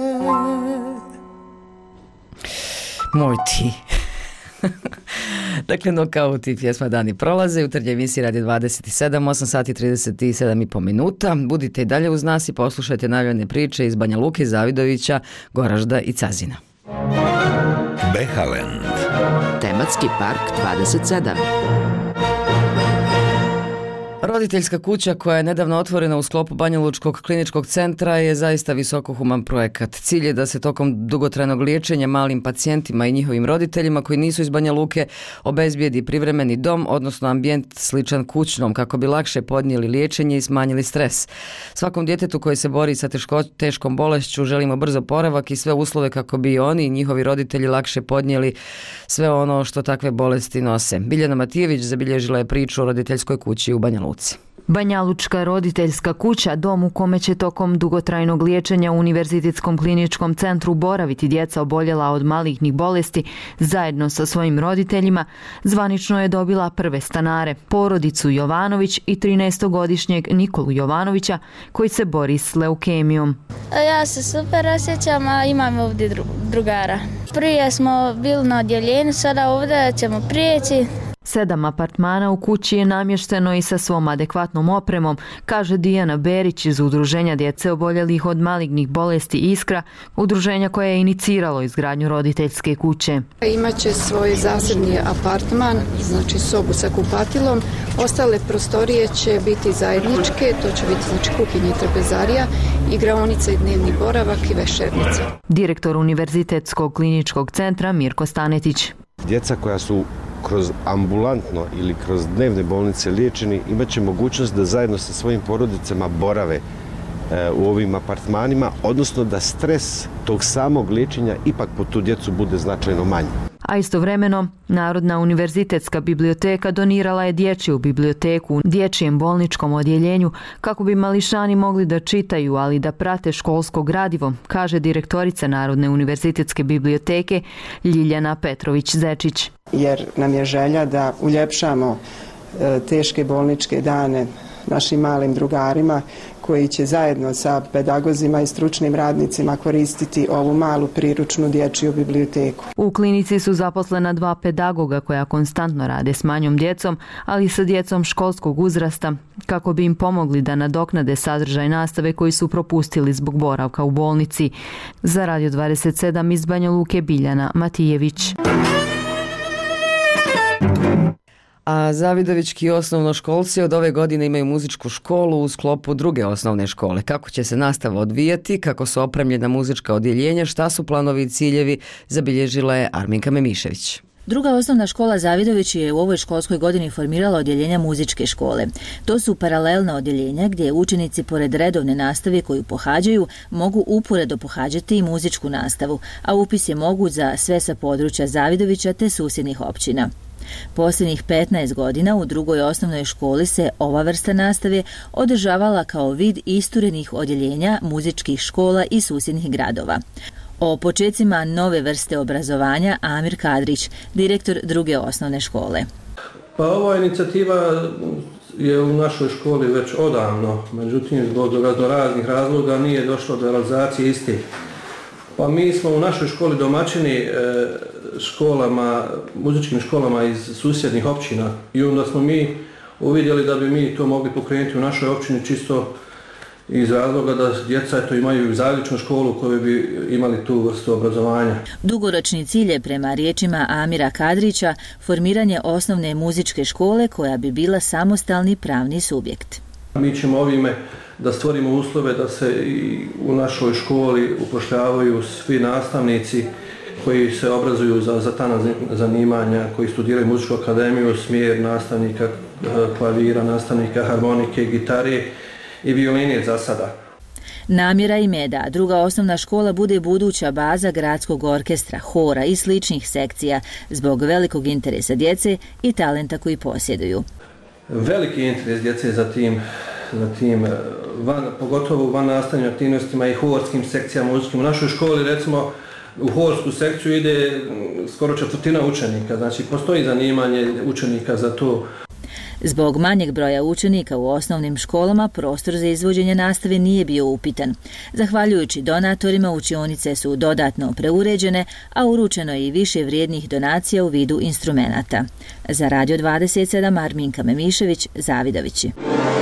Moj ti. Dakle, Nokaut i pjesma Dani prolaze. Jutarnje emisije Radio 27, 8 sati 37,5 minuta. Budite i dalje uz nas i poslušajte najavljene priče iz Banja Luke, Zavidovića, Goražda i Cazina. Behaland. Tematski park 27. Roditeljska kuća koja je nedavno otvorena u sklopu Banjalučkog kliničkog centra je zaista visokohuman projekat. Cilj je da se tokom dugotrajnog liječenja malim pacijentima i njihovim roditeljima koji nisu iz Banja Luke obezbijedi privremeni dom, odnosno ambijent sličan kućnom, kako bi lakše podnijeli liječenje i smanjili stres. Svakom djetetu koji se bori sa teškom bolešću želimo brzo oporavak i sve uslove kako bi oni i njihovi roditelji lakše podnijeli sve ono što takve bolesti nose. Biljana Matijević zabilježila je priču o roditeljskoj kući u Banja Luci. Banjalučka roditeljska kuća, dom u kome će tokom dugotrajnog liječenja u Univerzitetskom kliničkom centru boraviti djeca oboljela od malignih bolesti zajedno sa svojim roditeljima, zvanično je dobila prve stanare, porodicu Jovanović i 13-godišnjeg Nikolu Jovanovića koji se bori s leukemijom. Ja se super osjećam, a imam ovdje drugara. Prije smo bili na odjeljenju, sada ovdje ćemo prijeći. 7 apartmana u kući je namješteno i sa svom adekvatnom opremom, kaže Dijana Berić iz Udruženja djece oboljelih od malignih bolesti Iskra, udruženja koje je iniciralo izgradnju roditeljske kuće. Imaće svoj zasebni apartman, znači sobu sa kupatilom, ostale prostorije će biti zajedničke, to će biti znači kuhinja i trpezarija, igraonica i dnevni boravak i večernica. Direktor Univerzitetskog kliničkog centra Mirko Stanetić. Djeca koja su kroz ambulantno ili kroz dnevne bolnice liječeni imat će mogućnost da zajedno sa svojim porodicama borave u ovim apartmanima, odnosno da stres tog samog liječenja ipak po tu djecu bude značajno manji. A istovremeno, Narodna univerzitetska biblioteka donirala je dječju biblioteku u dječjem bolničkom odjeljenju kako bi mališani mogli da čitaju, ali da prate školsko gradivo, kaže direktorica Narodne univerzitetske biblioteke Ljiljana Petrović-Zečić. Jer nam je želja da uljepšamo teške bolničke dane našim malim drugarima koji će zajedno sa pedagozima i stručnim radnicima koristiti ovu malu priručnu dječju biblioteku. U klinici su zaposlena 2 pedagoga koja konstantno rade s manjom djecom, ali i sa djecom školskog uzrasta, kako bi im pomogli da nadoknade sadržaj nastave koji su propustili zbog boravka u bolnici. Za Radio 27 iz Banja Luke, Biljana Matijević. A Zavidovićki osnovnoškolci od ove godine imaju muzičku školu u sklopu druge osnovne škole. Kako će se nastava odvijati, kako su opremljena muzička odjeljenja, šta su planovi i ciljevi, zabilježila je Arminka Memišević. Druga osnovna škola Zavidović je u ovoj školskoj godini formirala odjeljenja muzičke škole. To su paralelna odjeljenja gdje učenici pored redovne nastave koju pohađaju mogu uporedo pohađati i muzičku nastavu, a upis je moguć za sve sa područja Zavidovića te susjednih općina. Posljednjih 15 godina u drugoj osnovnoj školi se ova vrsta nastave održavala kao vid isturenih odjeljenja muzičkih škola i susjednih gradova. O počecima nove vrste obrazovanja Amir Kadrić, direktor druge osnovne škole. Pa ova inicijativa je u našoj školi već odavno, međutim zbog raznih razloga nije došlo do realizacije istih. Pa mi smo u našoj školi domaćini muzičkim školama iz susjednih općina i onda smo mi uvidjeli da bi mi to mogli pokrenuti u našoj općini čisto iz razloga da djeca imaju zajedničku školu u kojoj bi imali tu vrstu obrazovanja. Dugoročni cilj je prema riječima Amira Kadrića formiranje osnovne muzičke škole koja bi bila samostalni pravni subjekt. Mi ćemo ovime da stvorimo uslove da se i u našoj školi upošljavaju svi nastavnici koji se obrazuju za ta zanimanja, koji studiraju muzičku akademiju, smjer nastavnika klavira, nastavnika harmonike, gitare i violine za sada. Namjera im je da druga osnovna škola bude buduća baza gradskog orkestra, hora i sličnih sekcija zbog velikog interesa djece i talenta koji posjeduju. Veliki interes djece za tim pogotovo u van nastavnim aktivnostima i horskim sekcijama muzičkim. U našoj školi recimo u horsku sekciju ide skoro 1/4 učenika, znači postoji zanimanje učenika za to. Zbog manjeg broja učenika u osnovnim školama prostor za izvođenje nastave nije bio upitan. Zahvaljujući donatorima učionice su dodatno preuređene, a uručeno je i više vrijednih donacija u vidu instrumenata. Za Radio 27 Arminka Memišević, Zavidovići.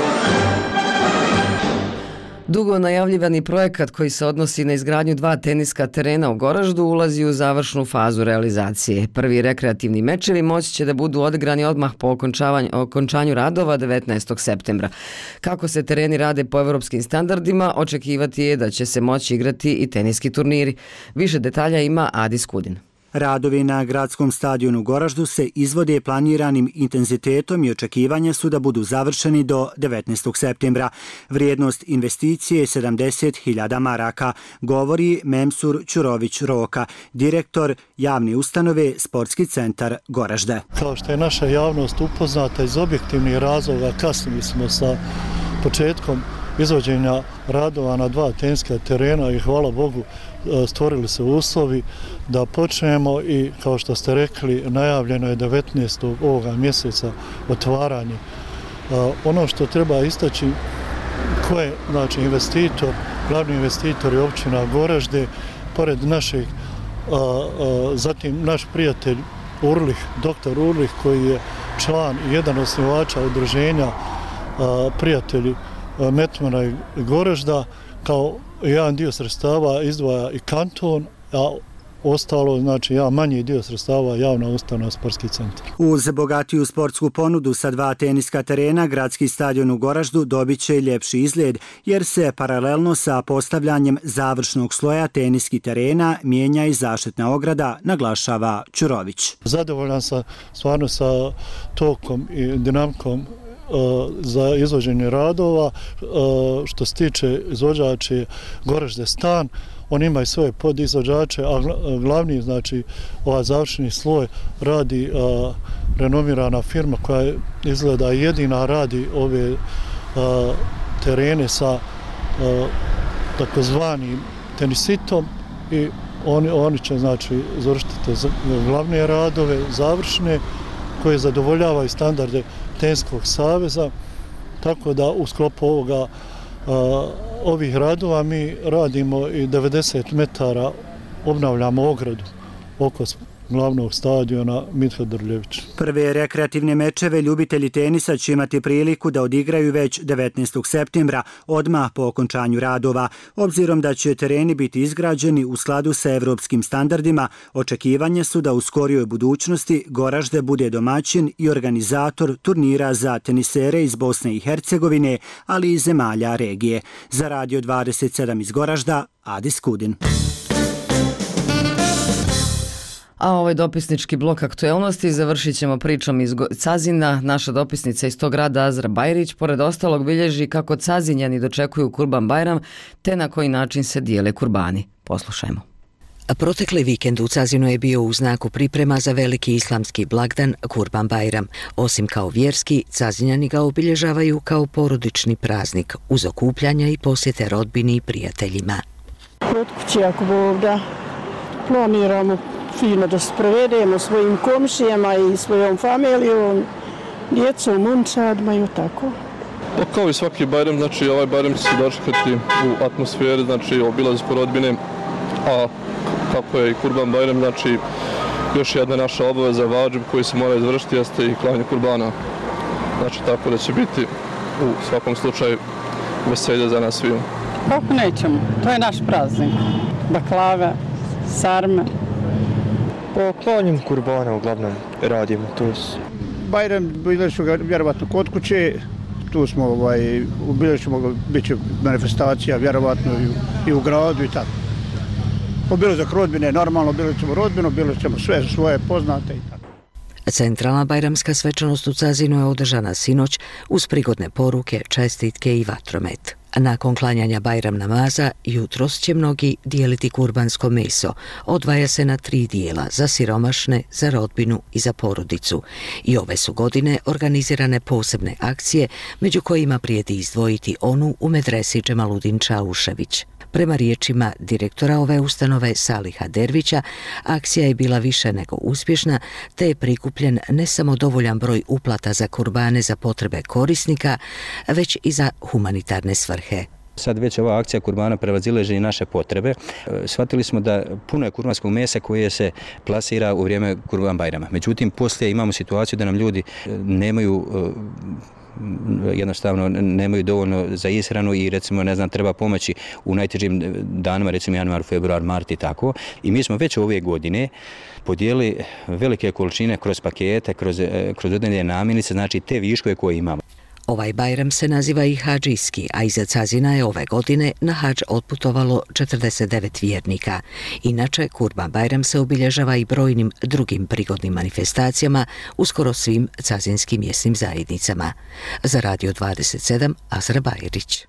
Dugo najavljivani projekat koji se odnosi na izgradnju 2 teniska terena u Goraždu ulazi u završnu fazu realizacije. Prvi rekreativni mečevi moći će da budu odigrani odmah po okončanju radova 19. septembra. Kako se tereni rade po evropskim standardima, očekivati je da će se moći igrati i teniski turniri. Više detalja ima Adi Skudin. Radovi na gradskom stadionu Goraždu se izvode planiranim intenzitetom i očekivanja su da budu završeni do 19. septembra. Vrijednost investicije je 70.000 maraka, govori Memsur Ćurović-Roka, direktor javne ustanove Sportski centar Goražde. Kao što je naša javnost upoznata iz objektivnih razloga, kasnili smo sa početkom izvođenja radova na 2 teniska terena i hvala Bogu stvorili se uslovi da počnemo i kao što ste rekli najavljeno je 19. ovoga mjeseca otvaranje. Ono što treba istaći ko je znači investitor, glavni investitor je općina Goražde, pored našeg, zatim naš prijatelj Urlih, doktor Urlih koji je član i jedan osnivača udruženja prijatelji Metmana i Goražda, kao jedan dio sredstava izdvaja i kanton, a ostalo, znači manji dio sredstava javna ustanova Sportski centar. Uz bogatiju sportsku ponudu sa 2 teniska terena, gradski stadion u Goraždu dobit će ljepši izgled, jer se paralelno sa postavljanjem završnog sloja teniskih terena mijenja i zaštitna ograda, naglašava Ćurović. Zadovoljan sam stvarno sa tokom i dinamikom za izvođenje radova. Što se tiče izvođača Goražde stan, on ima i svoje podizvođače, a glavni, znači, ovaj završeni sloj radi renomirana firma koja izgleda jedina radi ove terene sa takozvanim tenisitom i oni će, znači, završiti glavne radove, završne, koje zadovoljavaju standarde Tenskog saveza, tako da u sklopu ovih radova mi radimo i 90 metara, obnavljamo ogradu oko glavnog stadiona Mitha Drljević. Prve rekreativne mečeve ljubitelji tenisa će imati priliku da odigraju već 19. septembra, odmah po okončanju radova. Obzirom da će tereni biti izgrađeni u skladu sa evropskim standardima, očekivanje su da u skorijoj budućnosti Goražde bude domaćin i organizator turnira za tenisere iz Bosne i Hercegovine, ali i zemalja regije. Za Radio 27 iz Goražda, Adi Skudin. A ovaj dopisnički blok aktuelnosti završit ćemo pričom iz Cazina. Naša dopisnica iz tog grada Azra Bajrić pored ostalog bilježi kako Cazinjani dočekuju Kurban Bajram te na koji način se dijele kurbani. Poslušajmo. Protekli vikend u Cazinu je bio u znaku priprema za veliki islamski blagdan Kurban Bajram. Osim kao vjerski, Cazinjani ga obilježavaju kao porodični praznik uz okupljanja i posjete rodbini i prijateljima. Kod kuće, ako Bog da, planiramo fino da se provedemo svojim komšijama i svojom familijom, djecom, momčadima i tako. Pa kao i svaki Bajram, znači ovaj Bajram će se dočekati u atmosferi, znači obilazak rodbine, a kako je i Kurban Bajram, znači još jedna naša obaveza, vađib koji se mora izvršiti, jeste i klanje kurbana. Znači tako da će biti u svakom slučaju veselje za nas sviju. Kako nećemo, to je naš praznik. Baklave, sarme. Po klanjem kurbana uglavnom radimo to. Bajram bili su ga vjerovatno kod kuće, tu smo ubilježimo, bit će manifestacija vjerovatno i u gradu i tako. Obilazak rodbine, normalno obilazimo rodbinu, obilazimo sve svoje poznate i tako. Centralna bajramska svečanost u Cazinu je održana sinoć uz prigodne poruke, čestitke i vatromet. Nakon klanjanja Bajram namaza, jutros će mnogi dijeliti kurbansko meso. Odvaja se na 3 dijela, za siromašne, za rodbinu i za porodicu. I ove su godine organizirane posebne akcije, među kojima prijedi izdvojiti onu u medresi Džemaludin Čaušević. Prema riječima direktora ove ustanove Saliha Dervića, akcija je bila više nego uspješna, te je prikupljen ne samo dovoljan broj uplata za kurbane za potrebe korisnika, već i za humanitarne svrhe. Sad već ova akcija kurbana prevazilazi i naše potrebe. Shvatili smo da puno je kurbanskog mesa koje se plasira u vrijeme Kurban Bajrama. Međutim, poslije imamo situaciju da nam ljudi nemaju jednostavno nemaju dovoljno za ishranu i recimo ne znam treba pomoći u najtežim danima, recimo januar, februar, mart i tako. I mi smo već ove godine podijelili velike količine kroz pakete, kroz određene namirnice, znači te viškove koje imamo. Ovaj Bajram se naziva i hadžijski, a iza Cazina je ove godine na hadž otputovalo 49 vjernika. Inače, Kurban Bajram se obilježava i brojnim drugim prigodnim manifestacijama u skoro svim cazinskim mjesnim zajednicama. Za Radio 27, Azra Bajrić.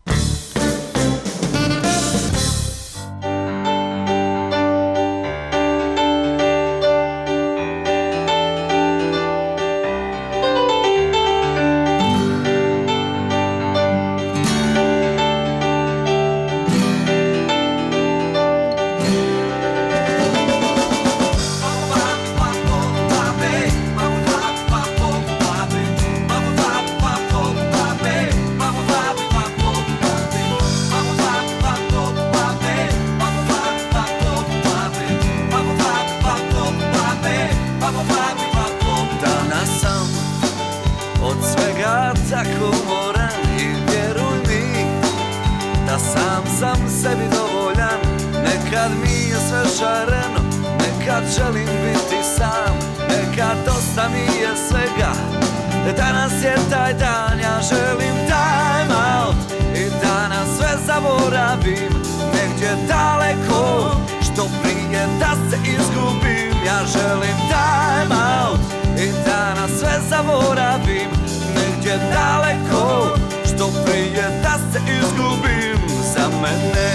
Danas je taj dan, ja želim time out i danas sve zaboravim negdje daleko, što prije da se izgubim. Ja želim time out i danas sve zaboravim negdje daleko, što prije da se izgubim. Za mene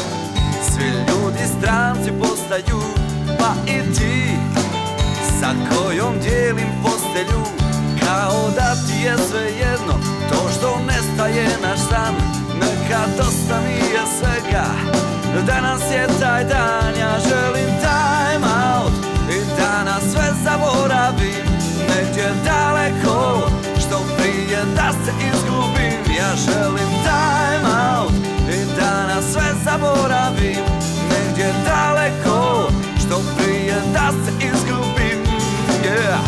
svi ljudi stranci postaju, pa i ti sa kojom dijelim postelju. Kao da ti je sve jedno, to što nestaje naš san, neka dosta mi je svega. Danas je taj dan, ja želim time out i danas sve zaboravim negdje daleko, što prije da se izgubim. Ja želim time out i danas sve zaboravim negdje daleko, što prije da se izgubim. Yeah.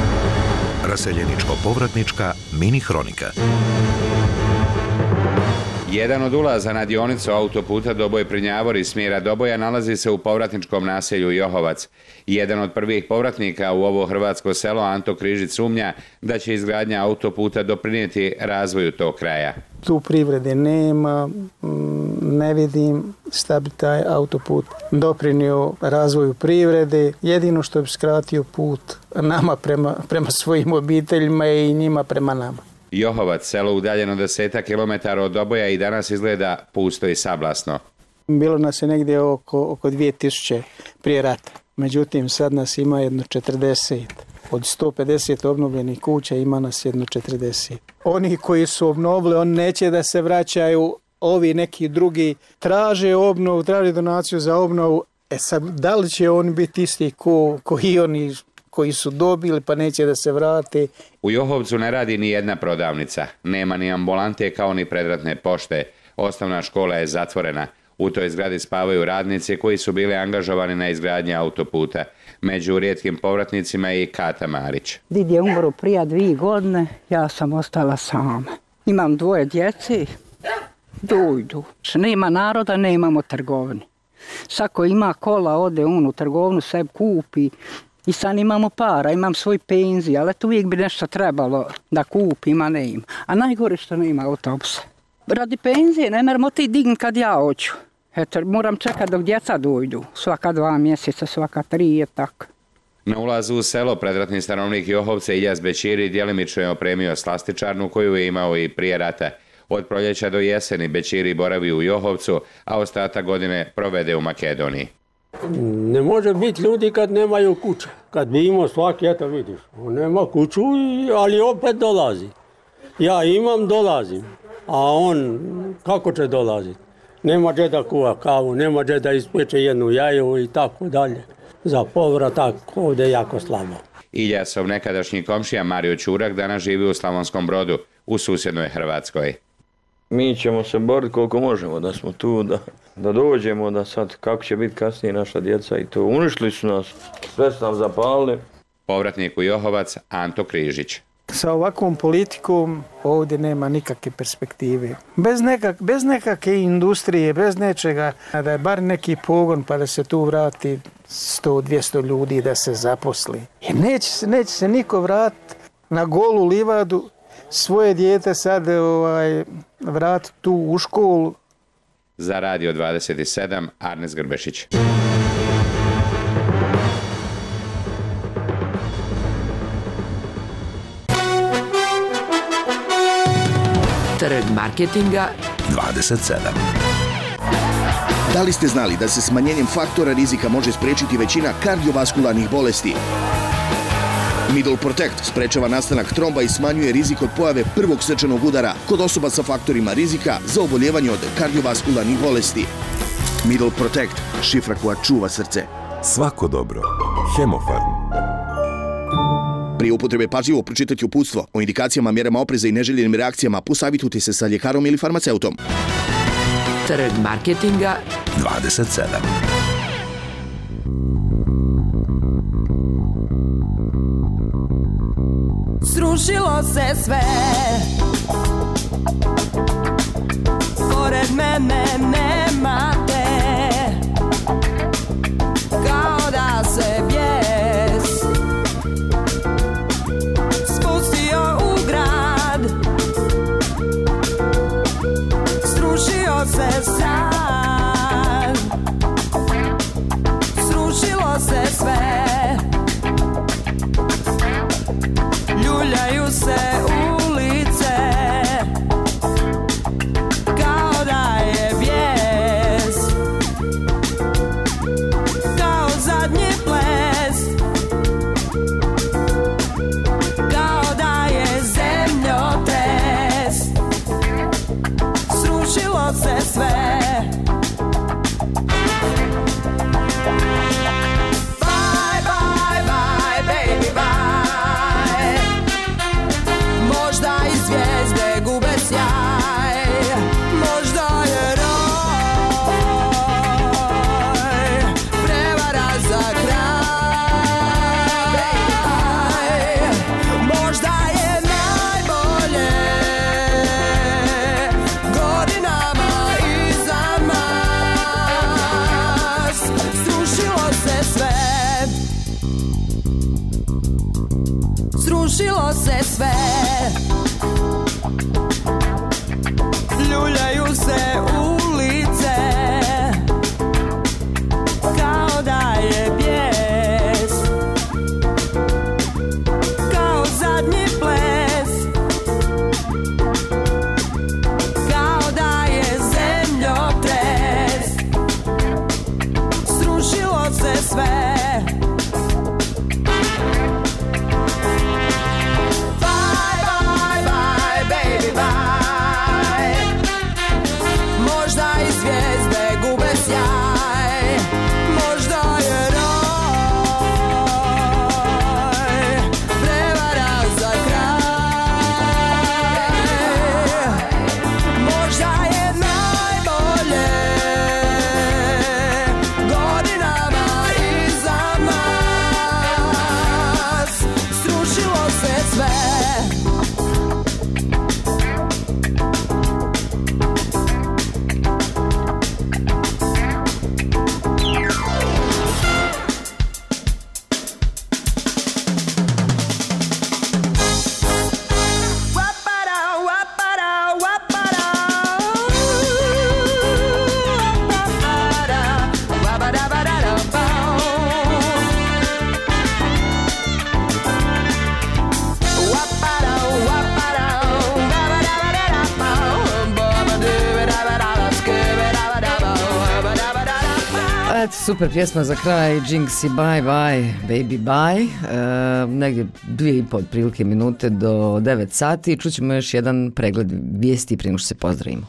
Raseljeničko-povratnička mini hronika. Jedan od ulaza na dionicu autoputa Doboj-Prnjavor iz smjera Doboja nalazi se u povratničkom naselju Johovac. Jedan od prvih povratnika u ovo hrvatsko selo, Anto Križić, sumnja da će izgradnja autoputa doprinijeti razvoju tog kraja. Tu privrede nema, ne vidim šta bi taj autoput doprinio razvoju privrede. Jedino što bi skratio put nama prema svojim obiteljima i njima prema nama. Johovac, selo udaljeno 10 km od Doboja, i danas izgleda pusto i sablasno. Bilo nas je negdje oko 2000 prije rata. Međutim, sad nas ima jedno 40. Od 150 obnovljenih kuća ima nas jedno 40. Oni koji su obnovili, oni neće da se vraćaju, ovi neki drugi traže obnovu, traže donaciju za obnovu. Sad, da li će oni biti isti ko i oni koji su dobili pa neće da se vrate? U Johovcu ne radi ni jedna prodavnica, nema ni ambulante kao ni predratne pošte. Osnovna škola je zatvorena. U toj zgradi spavaju radnici koji su bili angažovani na izgradnji autoputa. Među rijetkim povratnicima je i Kata Marić. Did je umro prije 2 godine, ja sam ostala sama. Imam 2 djece, dojdu. Nema naroda, nemamo trgovine. Svako ima kola, ode u trgovinu, sve kupi. I sad imamo para, imam svoj penziju, ali to uvijek bi nešto trebalo da kupim, a ne ima. A najgore što nema autobusa. Radi penzije ne moram ti dignuti kad ja hoću. Eto, moram čekati dok djeca dojdu. Svaka 2 mjeseca, svaka 3 je tako. Na ulazu u selo predratni stanovnik Johovca Iljas Bećiri djelimično je opremio slastičarnu koju je imao i prije rata. Od proljeća do jeseni Bećiri boravi u Johovcu, a ostatak godine provede u Makedoniji. Ne može biti ljudi kad nemaju kuće. Kad bi imao svaki, eto vidiš, on nema kuću, ali opet dolazi. Ja imam, dolazim, a on kako će dolaziti? Nema gdje da kuva kavu, nema gdje da ispeče jednu jaju i tako dalje. Za povratak ovdje je jako slabo. Iljasov nekadašnji komšija Mario Ćurak danas živi u Slavonskom Brodu, u susjednoj Hrvatskoj. Mi ćemo se boriti koliko možemo da smo tu, da dođemo, da sad kako će biti kasnije naša djeca i to. Uništili su nas, sve su nam zapalili. Povratnik u Johovac Anto Križić. Sa ovakvom politikom ovdje nema nikakve perspektive. Bez nekakve industrije, bez nečega, da je bar neki pogon pa da se tu vrati 100-200 ljudi da se zaposli. Jer neće se niko vratiti na golu livadu, svoje dijete sad vratiti tu u školu. Za Radio 27, Arnes Grbešić. Trg marketinga 27. Da li ste znali da se smanjenjem faktora rizika može spriječiti većina kardiovaskularnih bolesti? Middle Protect sprečava nastanak tromba i smanjuje rizik od pojave prvog srčanog udara kod osoba sa faktorima rizika za oboljevanje od kardiovaskularnih bolesti. Middle Protect, šifra koja čuva srce. Svako dobro. Hemofarm. Prije upotrebe pažljivo pročitati uputstvo o indikacijama, mjerama opreza i neželjenim reakcijama, posavitujte se sa ljekarom ili farmaceutom. Trg marketinga 27. Srušilo se sve, pored mene nema te, kao da se bijes spustio u grad, srušio se sad, srušilo se sve. Ljuljaju se ulice kao da je bijes sve. Ljuljaju se ulice kao da je bijes, kao zadnji ples, kao da je zemljotres. Srušilo se sve. Super pjesma za kraj, Jinxi Bye Bye Baby Bye, negdje 2,5 prilike minute do 9 sati. Čućemo još jedan pregled vijesti prije nego što se pozdravimo.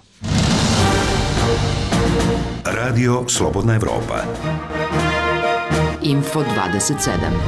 Radio Slobodna Evropa. Info 27.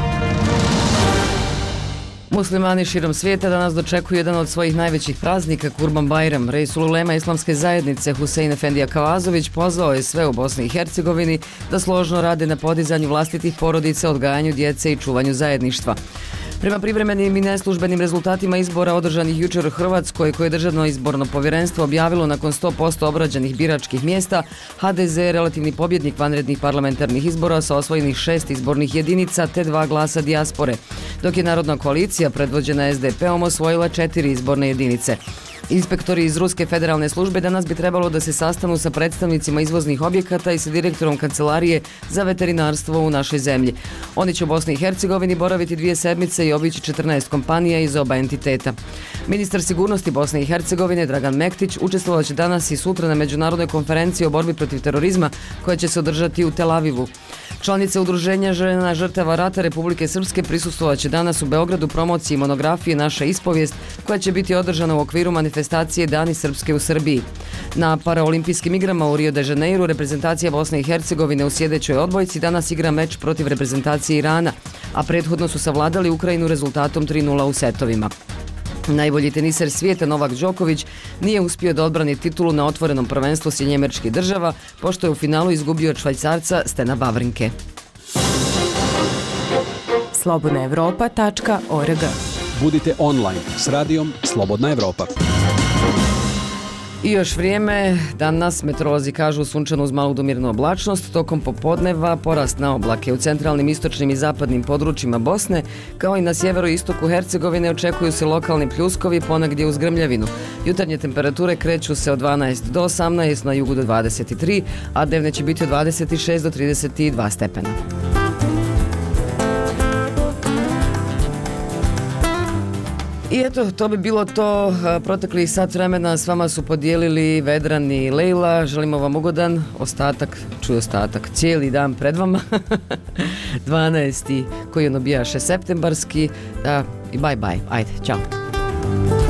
Muslimani širom svijeta danas dočekuju jedan od svojih najvećih praznika, Kurban Bajram. Reisul ulema islamske zajednice Husein Efendija Kavazović pozvao je sve u Bosni i Hercegovini da složno rade na podizanju vlastitih porodica, odgajanju djece i čuvanju zajedništva. Prema privremenim i neslužbenim rezultatima izbora održanih jučer u Hrvatskoj, koje je Državno izborno povjerenstvo objavilo nakon 100% obrađenih biračkih mjesta, HDZ je relativni pobjednik vanrednih parlamentarnih izbora sa osvojenih 6 izbornih jedinica te 2 glasa dijaspore, dok je Narodna koalicija predvođena SDP-om osvojila 4 izborne jedinice. Inspektori iz Ruske federalne službe danas bi trebalo da se sastanu sa predstavnicima izvoznih objekata i sa direktorom Kancelarije za veterinarstvo u našoj zemlji. Oni će u Bosni i Hercegovini boraviti 2 sedmice i obići 14 kompanija iz oba entiteta. Ministar sigurnosti Bosne i Hercegovine Dragan Mektić učestvovat će danas i sutra na međunarodnoj konferenciji o borbi protiv terorizma koja će se održati u Tel Avivu. Članice Udruženja žena žrtava rata Republike Srpske prisustvovat će danas u Beogradu promociji monografije Naša ispovijest koja će biti održana u okviru manifestacije Dani Srpske u Srbiji. Na paraolimpijskim igrama u Rio de Janeiro reprezentacija Bosne i Hercegovine u sjedećoj odbojci danas igra meč protiv reprezentacije Irana, a prethodno su savladali Ukrajinu rezultatom 3:0 u setovima. Najbolji teniser svijeta Novak Đoković nije uspio da odbrani titulu na otvorenom prvenstvu Sjedinjenih Država, pošto je u finalu izgubio od Švajcarca Stena Wawrinke. slobodnaevropa.org. Budite online s radijom Slobodna Evropa. I još vrijeme, danas meteorolozi kažu sunčano uz malu do mirnu oblačnost, tokom popodneva porast na oblake. U centralnim, istočnim i zapadnim područjima Bosne, kao i na sjeveroistoku Hercegovine, očekuju se lokalni pljuskovi, ponegdje uz grmljavinu. Jutarnje temperature kreću se od 12 do 18, na jugu do 23, a dnevne će biti od 26 do 32 stepena. I eto, to bi bilo to. Proteklih sat vremena s vama su podijelili Vedran i Lejla. Želimo vam ugodan ostatak, cijeli dan pred vama. 12. koji ono bijaše septembarski. I bye bye. Ajde, čao.